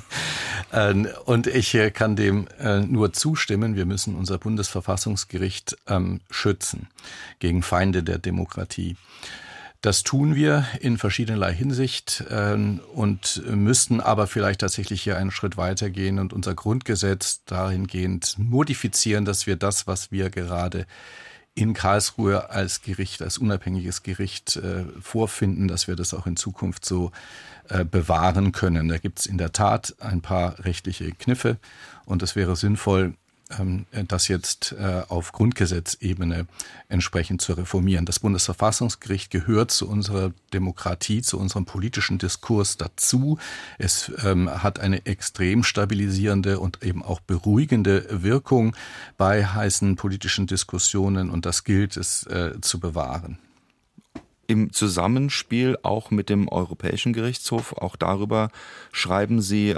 Und ich kann dem nur zustimmen. Wir müssen unser Bundesverfassungsgericht schützen gegen Feinde der Demokratie. Das tun wir in verschiedenerlei Hinsicht und müssten aber vielleicht tatsächlich hier einen Schritt weitergehen und unser Grundgesetz dahingehend modifizieren, dass wir das, was wir gerade in Karlsruhe als Gericht, als unabhängiges Gericht vorfinden, dass wir das auch in Zukunft so bewahren können. Da gibt es in der Tat ein paar rechtliche Kniffe und es wäre sinnvoll, das jetzt auf Grundgesetzebene entsprechend zu reformieren. Das Bundesverfassungsgericht gehört zu unserer Demokratie, zu unserem politischen Diskurs dazu. Es hat eine extrem stabilisierende und eben auch beruhigende Wirkung bei heißen politischen Diskussionen und das gilt es zu bewahren. Im Zusammenspiel auch mit dem Europäischen Gerichtshof, auch darüber schreiben Sie,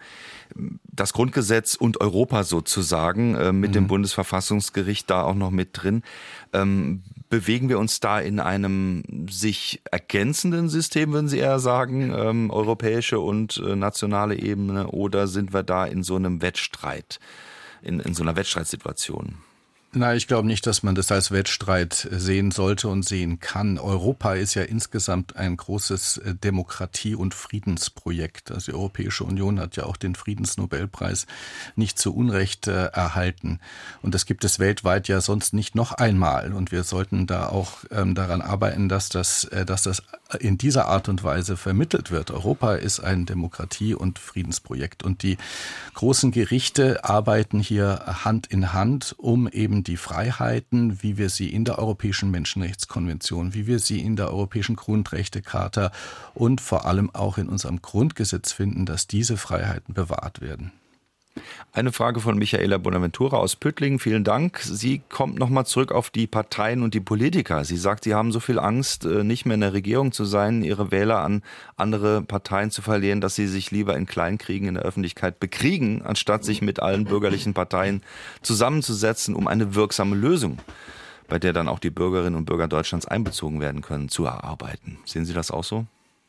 das Grundgesetz und Europa sozusagen mit dem Bundesverfassungsgericht da auch noch mit drin. Bewegen wir uns da in einem sich ergänzenden System, würden Sie eher sagen, europäische und nationale Ebene, oder sind wir da in so einem Wettstreit, in so einer Wettstreitssituation? Na, ich glaube nicht, dass man das als Wettstreit sehen sollte und sehen kann. Europa ist ja insgesamt ein großes Demokratie- und Friedensprojekt. Also die Europäische Union hat ja auch den Friedensnobelpreis nicht zu Unrecht erhalten. Und das gibt es weltweit ja sonst nicht noch einmal. Und wir sollten da auch daran arbeiten, dass das in dieser Art und Weise vermittelt wird. Europa ist ein Demokratie- und Friedensprojekt. Und die großen Gerichte arbeiten hier Hand in Hand, um eben die Freiheiten, wie wir sie in der Europäischen Menschenrechtskonvention, wie wir sie in der Europäischen Grundrechtecharta und vor allem auch in unserem Grundgesetz finden, dass diese Freiheiten bewahrt werden. Eine Frage von Michaela Bonaventura aus Püttlingen. Vielen Dank. Sie kommt nochmal zurück auf die Parteien und die Politiker. Sie sagt, Sie haben so viel Angst, nicht mehr in der Regierung zu sein, Ihre Wähler an andere Parteien zu verlieren, dass Sie sich lieber in Kleinkriegen in der Öffentlichkeit bekriegen, anstatt sich mit allen bürgerlichen Parteien zusammenzusetzen, um eine wirksame Lösung, bei der dann auch die Bürgerinnen und Bürger Deutschlands einbezogen werden können, zu erarbeiten. Sehen Sie das auch so?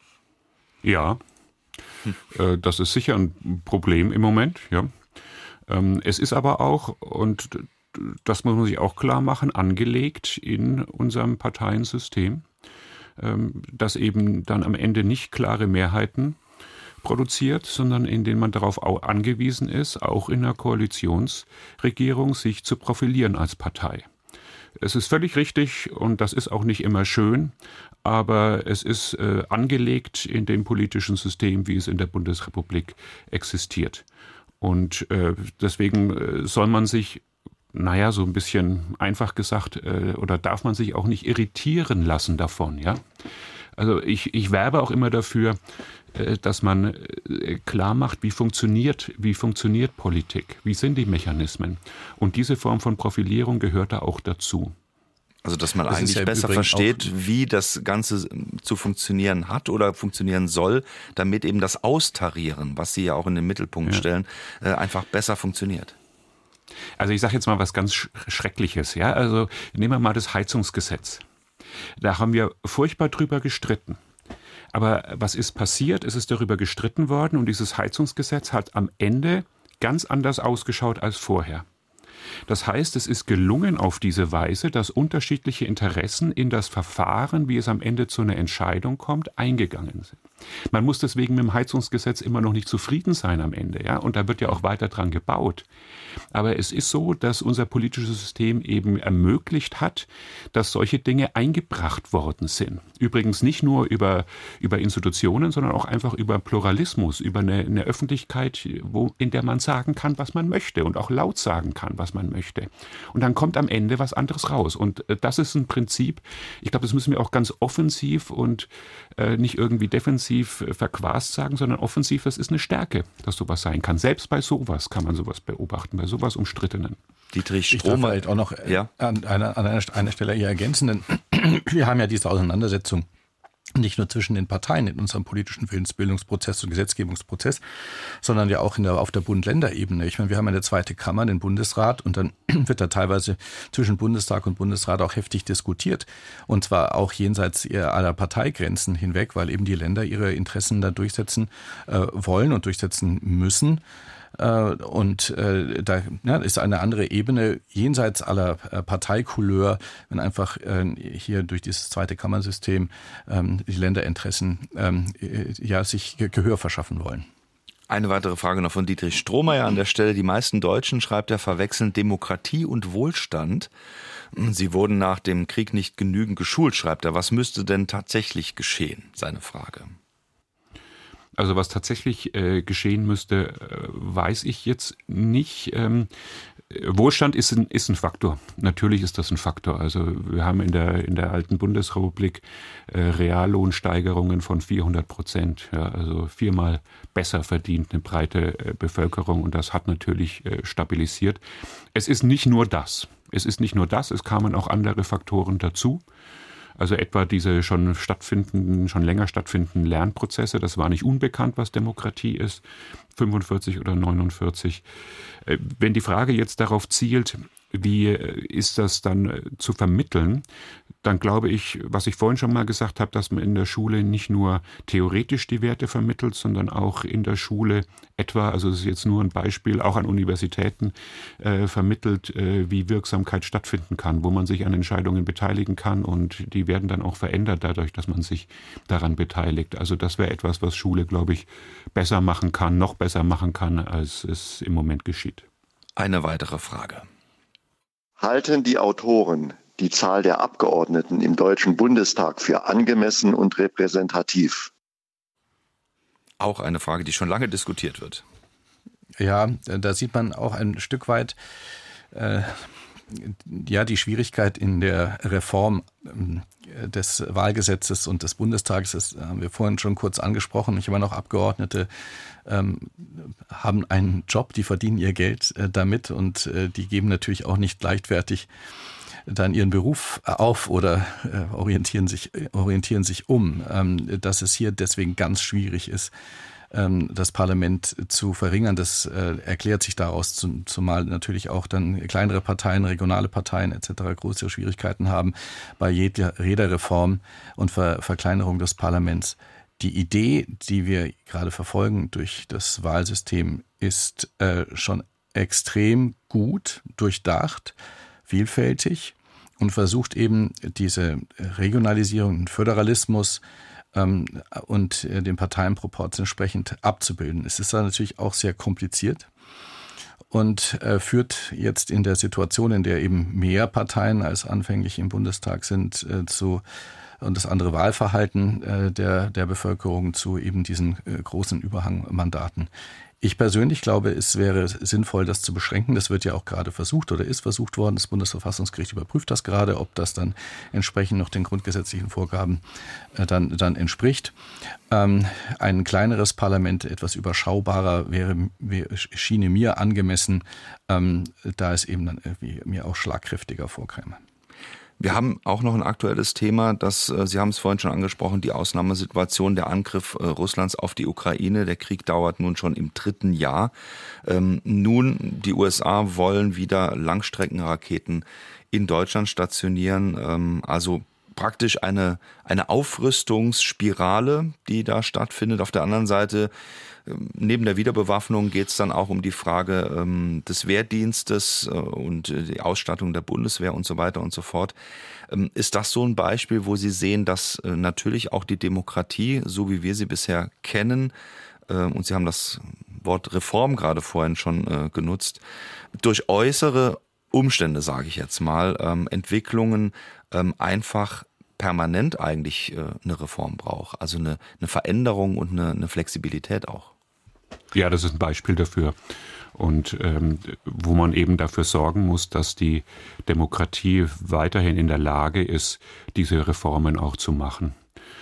Ja. Das ist sicher ein Problem im Moment, ja. Es ist aber auch, und das muss man sich auch klar machen, angelegt in unserem Parteiensystem, das eben dann am Ende nicht klare Mehrheiten produziert, sondern in denen man darauf auch angewiesen ist, auch in einer Koalitionsregierung sich zu profilieren als Partei. Es ist völlig richtig und das ist auch nicht immer schön, aber es ist angelegt in dem politischen System, wie es in der Bundesrepublik existiert. Und deswegen soll man sich, so ein bisschen einfach gesagt, oder darf man sich auch nicht irritieren lassen davon, ja? Also ich werbe auch immer dafür, dass man klar macht, wie funktioniert Politik, wie sind die Mechanismen. Und diese Form von Profilierung gehört da auch dazu. Also dass man eigentlich besser versteht, wie das Ganze zu funktionieren hat oder funktionieren soll, damit eben das Austarieren, was Sie ja auch in den Mittelpunkt stellen, einfach besser funktioniert. Also ich sage jetzt mal was ganz Schreckliches. Ja? Also nehmen wir mal das Heizungsgesetz. Da haben wir furchtbar drüber gestritten. Aber was ist passiert? Es ist darüber gestritten worden und dieses Heizungsgesetz hat am Ende ganz anders ausgeschaut als vorher. Das heißt, es ist gelungen auf diese Weise, dass unterschiedliche Interessen in das Verfahren, wie es am Ende zu einer Entscheidung kommt, eingegangen sind. Man muss deswegen mit dem Heizungsgesetz immer noch nicht zufrieden sein am Ende, ja, und da wird ja auch weiter dran gebaut. Aber es ist so, dass unser politisches System eben ermöglicht hat, dass solche Dinge eingebracht worden sind. Übrigens nicht nur über Institutionen, sondern auch einfach über Pluralismus, über eine Öffentlichkeit, in der man sagen kann, was man möchte und auch laut sagen kann, was man möchte. Und dann kommt am Ende was anderes raus. Und das ist ein Prinzip, ich glaube, das müssen wir auch ganz offensiv und nicht irgendwie defensiv verquast sagen, sondern offensiv, das ist eine Stärke, dass sowas sein kann. Selbst bei sowas kann man sowas beobachten, bei sowas Umstrittenen. Dietrich Stromer. Vielleicht auch noch an einer Stelle eher ergänzen, denn wir haben ja diese Auseinandersetzung nicht nur zwischen den Parteien in unserem politischen Willensbildungsprozess und Gesetzgebungsprozess, sondern ja auch auf der Bund-Länder-Ebene. Ich meine, wir haben eine zweite Kammer, den Bundesrat, und dann wird da teilweise zwischen Bundestag und Bundesrat auch heftig diskutiert. Und zwar auch jenseits aller Parteigrenzen hinweg, weil eben die Länder ihre Interessen da durchsetzen wollen und durchsetzen müssen. Und da ist eine andere Ebene jenseits aller Parteikouleur, wenn einfach hier durch dieses zweite Kammersystem die Länderinteressen sich Gehör verschaffen wollen. Eine weitere Frage noch von Dietrich Strohmeier an der Stelle. Die meisten Deutschen, schreibt er, verwechseln Demokratie und Wohlstand. Sie wurden nach dem Krieg nicht genügend geschult, schreibt er. Was müsste denn tatsächlich geschehen? Seine Frage. Also was tatsächlich geschehen müsste, weiß ich jetzt nicht. Wohlstand ist ein Faktor. Natürlich ist das ein Faktor. Also wir haben in der alten Bundesrepublik Reallohnsteigerungen von 400%. Ja, also 4-mal besser verdient eine breite Bevölkerung, und das hat natürlich stabilisiert. Es ist nicht nur das. Es kamen auch andere Faktoren dazu. Also etwa diese schon länger stattfindenden Lernprozesse, das war nicht unbekannt, was Demokratie ist, 45 oder 49. Wenn die Frage jetzt darauf zielt, wie ist das dann zu vermitteln, dann glaube ich, was ich vorhin schon mal gesagt habe, dass man in der Schule nicht nur theoretisch die Werte vermittelt, sondern auch in der Schule etwa, also das ist jetzt nur ein Beispiel, auch an Universitäten vermittelt, wie Wirksamkeit stattfinden kann, wo man sich an Entscheidungen beteiligen kann, und die werden dann auch verändert dadurch, dass man sich daran beteiligt. Also das wäre etwas, was Schule, glaube ich, noch besser machen kann, als es im Moment geschieht. Eine weitere Frage. Halten die Autoren die Zahl der Abgeordneten im Deutschen Bundestag für angemessen und repräsentativ? Auch eine Frage, die schon lange diskutiert wird. Ja, da sieht man auch ein Stück weit die Schwierigkeit in der Reform des Wahlgesetzes und des Bundestages. Das haben wir vorhin schon kurz angesprochen. Ich immer noch Abgeordnete haben einen Job, die verdienen ihr Geld damit, und die geben natürlich auch nicht leichtfertig dann ihren Beruf auf oder orientieren sich um. Dass es hier deswegen ganz schwierig ist, das Parlament zu verringern, das erklärt sich daraus, zumal natürlich auch dann kleinere Parteien, regionale Parteien etc. größere Schwierigkeiten haben bei jeder Reform und Verkleinerung des Parlaments. Die Idee, die wir gerade verfolgen durch das Wahlsystem, ist schon extrem gut durchdacht, vielfältig, und versucht eben diese Regionalisierung, den Föderalismus und den Parteienproporz entsprechend abzubilden. Es ist dann natürlich auch sehr kompliziert und führt jetzt in der Situation, in der eben mehr Parteien als anfänglich im Bundestag sind, zu und das andere Wahlverhalten der Bevölkerung zu eben diesen großen Überhangmandaten. Ich persönlich glaube, es wäre sinnvoll, das zu beschränken. Das wird ja auch gerade versucht oder ist versucht worden. Das Bundesverfassungsgericht überprüft das gerade, ob das dann entsprechend noch den grundgesetzlichen Vorgaben dann entspricht. Ein kleineres Parlament, etwas überschaubarer, schiene mir angemessen, da es eben dann irgendwie mir auch schlagkräftiger vorkäme. Wir haben auch noch ein aktuelles Thema, Sie haben es vorhin schon angesprochen, die Ausnahmesituation, der Angriff Russlands auf die Ukraine. Der Krieg dauert nun schon im 3. Jahr. Die USA wollen wieder Langstreckenraketen in Deutschland stationieren. Also praktisch eine Aufrüstungsspirale, die da stattfindet. Auf der anderen Seite, neben der Wiederbewaffnung geht es dann auch um die Frage des Wehrdienstes und die Ausstattung der Bundeswehr und so weiter und so fort. Ist das so ein Beispiel, wo Sie sehen, dass natürlich auch die Demokratie, so wie wir sie bisher kennen, und Sie haben das Wort Reform gerade vorhin schon genutzt, durch äußere Umstände, sage ich jetzt mal, Entwicklungen einfach permanent eigentlich eine Reform braucht, also eine Veränderung und eine Flexibilität auch? Ja, das ist ein Beispiel dafür. Und wo man eben dafür sorgen muss, dass die Demokratie weiterhin in der Lage ist, diese Reformen auch zu machen.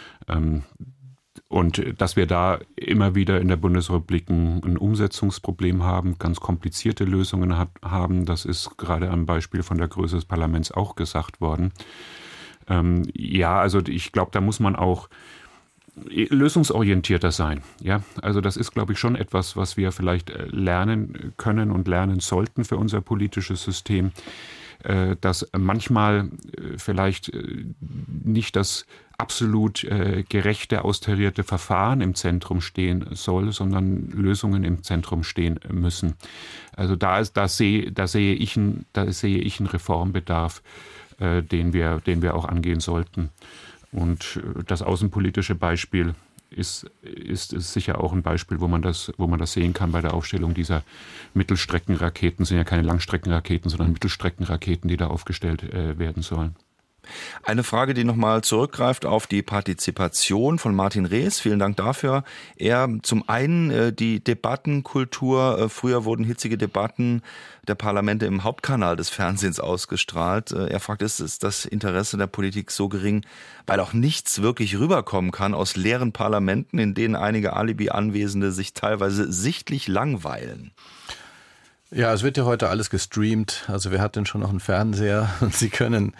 Und dass wir da immer wieder in der Bundesrepublik ein Umsetzungsproblem haben, ganz komplizierte Lösungen haben, das ist gerade am Beispiel von der Größe des Parlaments auch gesagt worden. Also ich glaube, da muss man auch lösungsorientierter sein. Ja, also das ist, glaube ich, schon etwas, was wir vielleicht lernen können und lernen sollten für unser politisches System, dass manchmal vielleicht nicht das absolut gerechte, austarierte Verfahren im Zentrum stehen soll, sondern Lösungen im Zentrum stehen müssen. Also da sehe ich einen Reformbedarf, den wir auch angehen sollten. Und das außenpolitische Beispiel ist sicher auch ein Beispiel, wo man das sehen kann bei der Aufstellung dieser Mittelstreckenraketen. Sind ja keine Langstreckenraketen, sondern Mittelstreckenraketen, die da aufgestellt werden sollen. Eine Frage, die nochmal zurückgreift auf die Partizipation von Martin Rees. Vielen Dank dafür. Zum einen die Debattenkultur. Früher wurden hitzige Debatten der Parlamente im Hauptkanal des Fernsehens ausgestrahlt. Er fragt, ist das Interesse der Politik so gering, weil auch nichts wirklich rüberkommen kann aus leeren Parlamenten, in denen einige Alibi-Anwesende sich teilweise sichtlich langweilen? Ja, es wird ja heute alles gestreamt. Also wer hat denn schon noch einen Fernseher? Und Sie können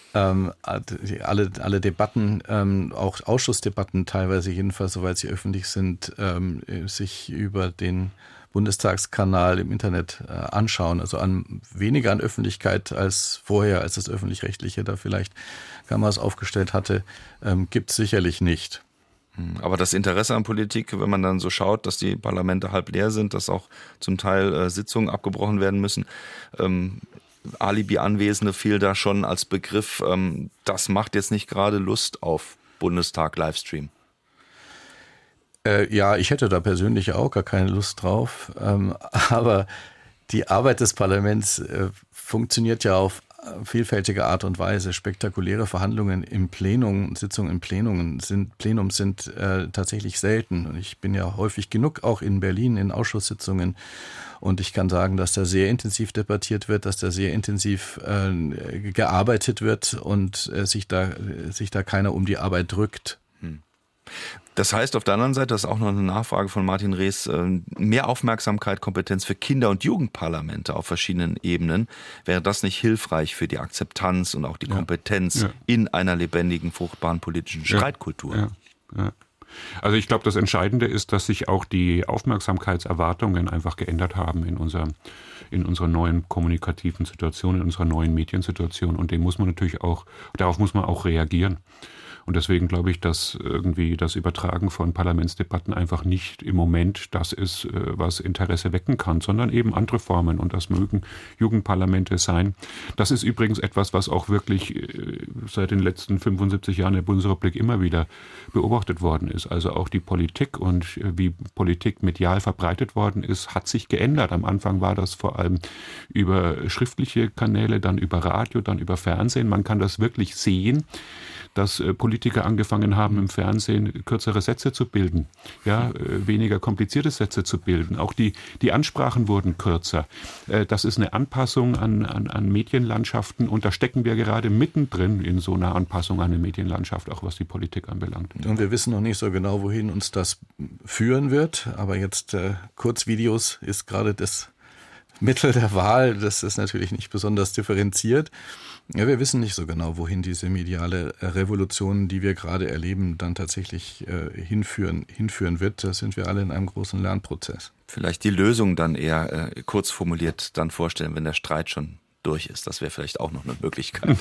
alle Debatten, auch Ausschussdebatten teilweise jedenfalls, soweit sie öffentlich sind, sich über den Bundestagskanal im Internet anschauen. Also weniger an Öffentlichkeit als vorher, als das Öffentlich-Rechtliche da vielleicht Kameras aufgestellt hatte, gibt es sicherlich nicht. Aber das Interesse an Politik, wenn man dann so schaut, dass die Parlamente halb leer sind, dass auch zum Teil Sitzungen abgebrochen werden müssen, Alibi-Anwesende fiel da schon als Begriff. Das macht jetzt nicht gerade Lust auf Bundestag-Livestream. Ja, ich hätte da persönlich auch gar keine Lust drauf. Aber die Arbeit des Parlaments funktioniert ja auf vielfältige Art und Weise. Spektakuläre Verhandlungen im Plenum, Sitzungen im Plenum sind tatsächlich selten. Und ich bin ja häufig genug auch in Berlin in Ausschusssitzungen. Und ich kann sagen, dass da sehr intensiv debattiert wird, dass da sehr intensiv gearbeitet wird und sich da keiner um die Arbeit drückt. Das heißt auf der anderen Seite, das ist auch noch eine Nachfrage von Martin Rees, mehr Aufmerksamkeit, Kompetenz für Kinder- und Jugendparlamente auf verschiedenen Ebenen. Wäre das nicht hilfreich für die Akzeptanz und auch die Kompetenz in einer lebendigen, fruchtbaren politischen Streitkultur? Ja. Also ich glaube, das Entscheidende ist, dass sich auch die Aufmerksamkeitserwartungen einfach geändert haben in unserer neuen kommunikativen Situation, in unserer neuen Mediensituation. Und darauf muss man auch reagieren. Und deswegen glaube ich, dass irgendwie das Übertragen von Parlamentsdebatten einfach nicht im Moment das ist, was Interesse wecken kann, sondern eben andere Formen. Und das mögen Jugendparlamente sein. Das ist übrigens etwas, was auch wirklich seit den letzten 75 Jahren der Bundesrepublik immer wieder beobachtet worden ist. Also auch die Politik und wie Politik medial verbreitet worden ist, hat sich geändert. Am Anfang war das vor allem über schriftliche Kanäle, dann über Radio, dann über Fernsehen. Man kann das wirklich sehen, dass Politiker angefangen haben, im Fernsehen kürzere Sätze zu bilden, ja, weniger komplizierte Sätze zu bilden. Auch die Ansprachen wurden kürzer. Das ist eine Anpassung an Medienlandschaften und da stecken wir gerade mittendrin in so einer Anpassung an eine Medienlandschaft, auch was die Politik anbelangt. Und wir wissen noch nicht so genau, wohin uns das führen wird, aber jetzt Kurzvideos ist gerade das Mittel der Wahl. Das ist natürlich nicht besonders differenziert. Ja, wir wissen nicht so genau, wohin diese mediale Revolution, die wir gerade erleben, dann tatsächlich hinführen wird. Da sind wir alle in einem großen Lernprozess. Vielleicht die Lösung dann eher kurz formuliert dann vorstellen, wenn der Streit schon durch ist. Das wäre vielleicht auch noch eine Möglichkeit.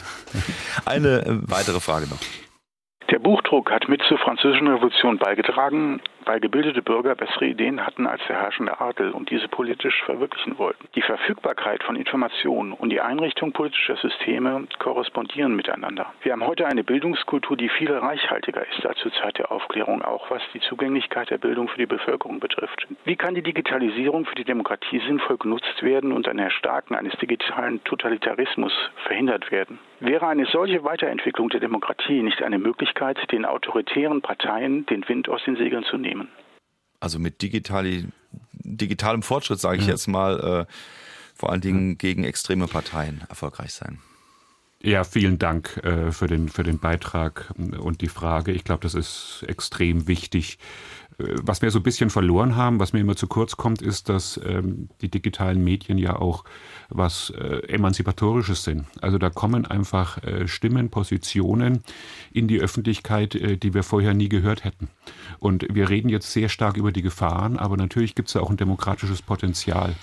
Eine weitere Frage noch. Der Buchdruck hat mit zur Französischen Revolution beigetragen, weil gebildete Bürger bessere Ideen hatten als der herrschende Adel und diese politisch verwirklichen wollten. Die Verfügbarkeit von Informationen und die Einrichtung politischer Systeme korrespondieren miteinander. Wir haben heute eine Bildungskultur, die viel reichhaltiger ist als zur Zeit der Aufklärung, auch was die Zugänglichkeit der Bildung für die Bevölkerung betrifft. Wie kann die Digitalisierung für die Demokratie sinnvoll genutzt werden und ein Erstarken eines digitalen Totalitarismus verhindert werden? Wäre eine solche Weiterentwicklung der Demokratie nicht eine Möglichkeit, den autoritären Parteien den Wind aus den Segeln zu nehmen? Also mit digitalem Fortschritt, sage ich jetzt mal, vor allen Dingen gegen extreme Parteien erfolgreich sein. Ja, vielen Dank für den Beitrag und die Frage. Ich glaube, das ist extrem wichtig. Was wir so ein bisschen verloren haben, was mir immer zu kurz kommt, ist, dass die digitalen Medien ja auch was Emanzipatorisches sind. Also da kommen einfach Stimmen, Positionen in die Öffentlichkeit, die wir vorher nie gehört hätten. Und wir reden jetzt sehr stark über die Gefahren, aber natürlich gibt es da auch ein demokratisches Potenzial.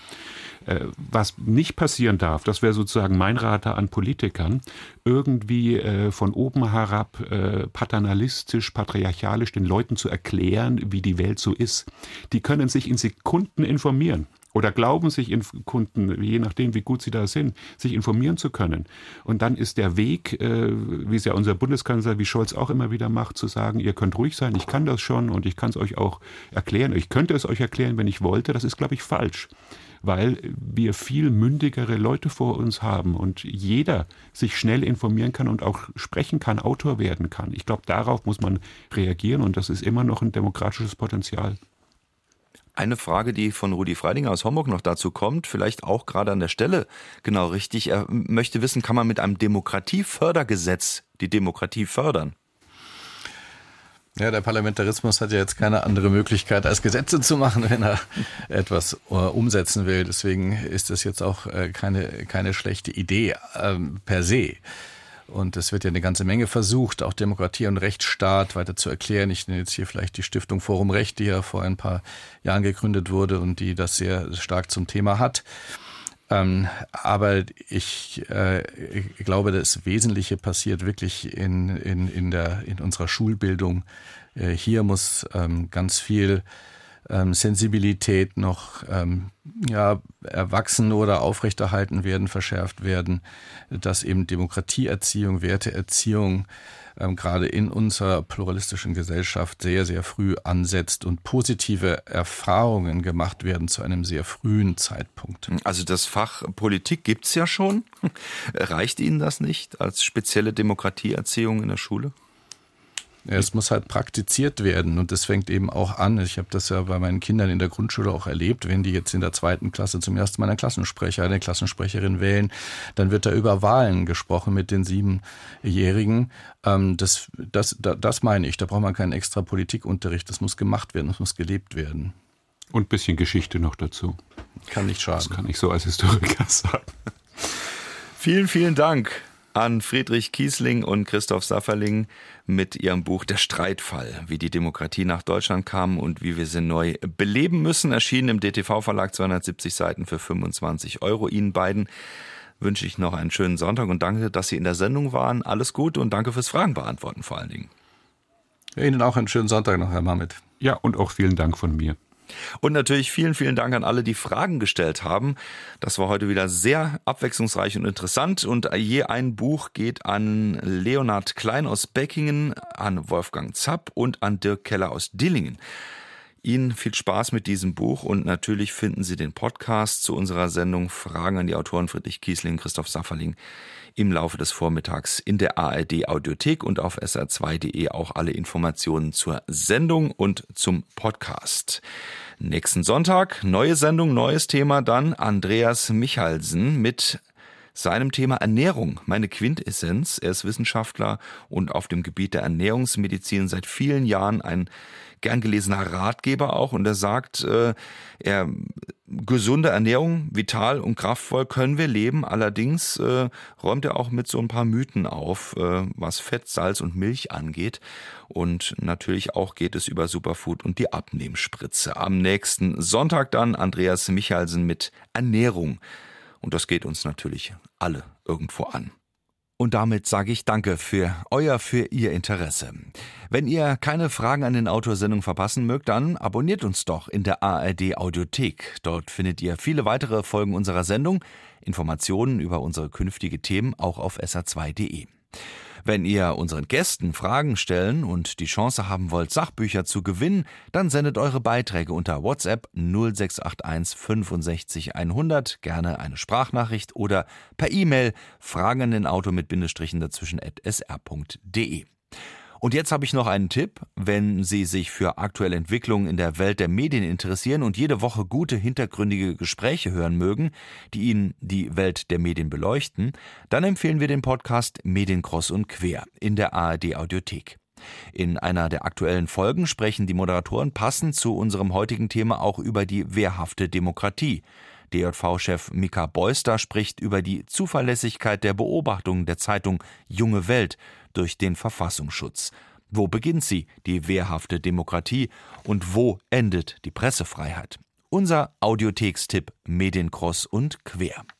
Was nicht passieren darf, das wäre sozusagen mein Rat an Politikern, irgendwie von oben herab paternalistisch, patriarchalisch den Leuten zu erklären, wie die Welt so ist. Die können sich in Sekunden informieren. Oder glauben sich in Kunden, je nachdem, wie gut sie da sind, sich informieren zu können. Und dann ist der Weg, wie es ja unser Bundeskanzler, wie Scholz auch immer wieder macht, zu sagen, ihr könnt ruhig sein, ich kann das schon und ich kann es euch auch erklären. Ich könnte es euch erklären, wenn ich wollte. Das ist, glaube ich, falsch. Weil wir viel mündigere Leute vor uns haben und jeder sich schnell informieren kann und auch sprechen kann, Autor werden kann. Ich glaube, darauf muss man reagieren und das ist immer noch ein demokratisches Potenzial. Eine Frage, die von Rudi Freidinger aus Homburg noch dazu kommt, vielleicht auch gerade an der Stelle genau richtig. Er möchte wissen, kann man mit einem Demokratiefördergesetz die Demokratie fördern? Ja, der Parlamentarismus hat ja jetzt keine andere Möglichkeit, als Gesetze zu machen, wenn er etwas umsetzen will. Deswegen ist das jetzt auch keine schlechte Idee per se. Und es wird ja eine ganze Menge versucht, auch Demokratie und Rechtsstaat weiter zu erklären. Ich nenne jetzt hier vielleicht die Stiftung Forum Recht, die ja vor ein paar Jahren gegründet wurde und die das sehr stark zum Thema hat. Aber ich glaube, das Wesentliche passiert wirklich in unserer Schulbildung. Hier muss ganz viel Sensibilität noch erwachsen oder aufrechterhalten werden, verschärft werden, dass eben Demokratieerziehung, Werteerziehung gerade in unserer pluralistischen Gesellschaft sehr, sehr früh ansetzt und positive Erfahrungen gemacht werden zu einem sehr frühen Zeitpunkt. Also das Fach Politik gibt's ja schon. Reicht Ihnen das nicht als spezielle Demokratieerziehung in der Schule? Es muss halt praktiziert werden und das fängt eben auch an. Ich habe das ja bei meinen Kindern in der Grundschule auch erlebt. Wenn die jetzt in der 2. Klasse zum ersten Mal einen Klassensprecher, eine Klassensprecherin wählen, dann wird da über Wahlen gesprochen mit den 7-Jährigen. Das meine ich. Da braucht man keinen extra Politikunterricht. Das muss gemacht werden, das muss gelebt werden. Und ein bisschen Geschichte noch dazu. Kann nicht schaden. Das kann ich so als Historiker sagen. Vielen, vielen Dank an Friedrich Kiesling und Christoph Safferling mit ihrem Buch Der Streitfall, wie die Demokratie nach Deutschland kam und wie wir sie neu beleben müssen. Erschienen im DTV-Verlag, 270 Seiten für 25 €. Ihnen beiden wünsche ich noch einen schönen Sonntag und danke, dass Sie in der Sendung waren. Alles Gute und danke fürs Fragen beantworten vor allen Dingen. Ihnen auch einen schönen Sonntag noch, Herr Mamet. Ja, und auch vielen Dank von mir. Und natürlich vielen, vielen Dank an alle, die Fragen gestellt haben. Das war heute wieder sehr abwechslungsreich und interessant. Und je ein Buch geht an Leonhard Klein aus Beckingen, an Wolfgang Zapp und an Dirk Keller aus Dillingen. Ihnen viel Spaß mit diesem Buch und natürlich finden Sie den Podcast zu unserer Sendung Fragen an die Autoren Friedrich Kiesling, Christoph Safferling im Laufe des Vormittags in der ARD Audiothek und auf sr2.de auch alle Informationen zur Sendung und zum Podcast. Nächsten Sonntag, neue Sendung, neues Thema, dann Andreas Michalsen mit seinem Thema Ernährung, meine Quintessenz. Er ist Wissenschaftler und auf dem Gebiet der Ernährungsmedizin seit vielen Jahren ein gern gelesener Ratgeber auch. Und er sagt, gesunde Ernährung, vital und kraftvoll können wir leben. Allerdings räumt er auch mit so ein paar Mythen auf, was Fett, Salz und Milch angeht. Und natürlich auch geht es über Superfood und die Abnehmspritze. Am nächsten Sonntag dann Andreas Michalsen mit Ernährung. Und das geht uns natürlich alle irgendwo an. Und damit sage ich Danke für Ihr Interesse. Wenn ihr keine Fragen an den Autor-Sendung verpassen mögt, dann abonniert uns doch in der ARD Audiothek. Dort findet ihr viele weitere Folgen unserer Sendung, Informationen über unsere künftige Themen auch auf sr2.de. Wenn ihr unseren Gästen Fragen stellen und die Chance haben wollt, Sachbücher zu gewinnen, dann sendet eure Beiträge unter WhatsApp 0681 65 100, gerne eine Sprachnachricht oder per E-Mail Fragen an den Autor mit Bindestrichen dazwischen @sr.de. Und jetzt habe ich noch einen Tipp. Wenn Sie sich für aktuelle Entwicklungen in der Welt der Medien interessieren und jede Woche gute, hintergründige Gespräche hören mögen, die Ihnen die Welt der Medien beleuchten, dann empfehlen wir den Podcast Medien kreuz und quer in der ARD Audiothek. In einer der aktuellen Folgen sprechen die Moderatoren passend zu unserem heutigen Thema auch über die wehrhafte Demokratie. DJV-Chef Mika Beuster spricht über die Zuverlässigkeit der Beobachtungen der Zeitung Junge Welt durch den Verfassungsschutz. Wo beginnt sie, die wehrhafte Demokratie, und wo endet die Pressefreiheit? Unser Audiothekstipp Medien kreuz und quer.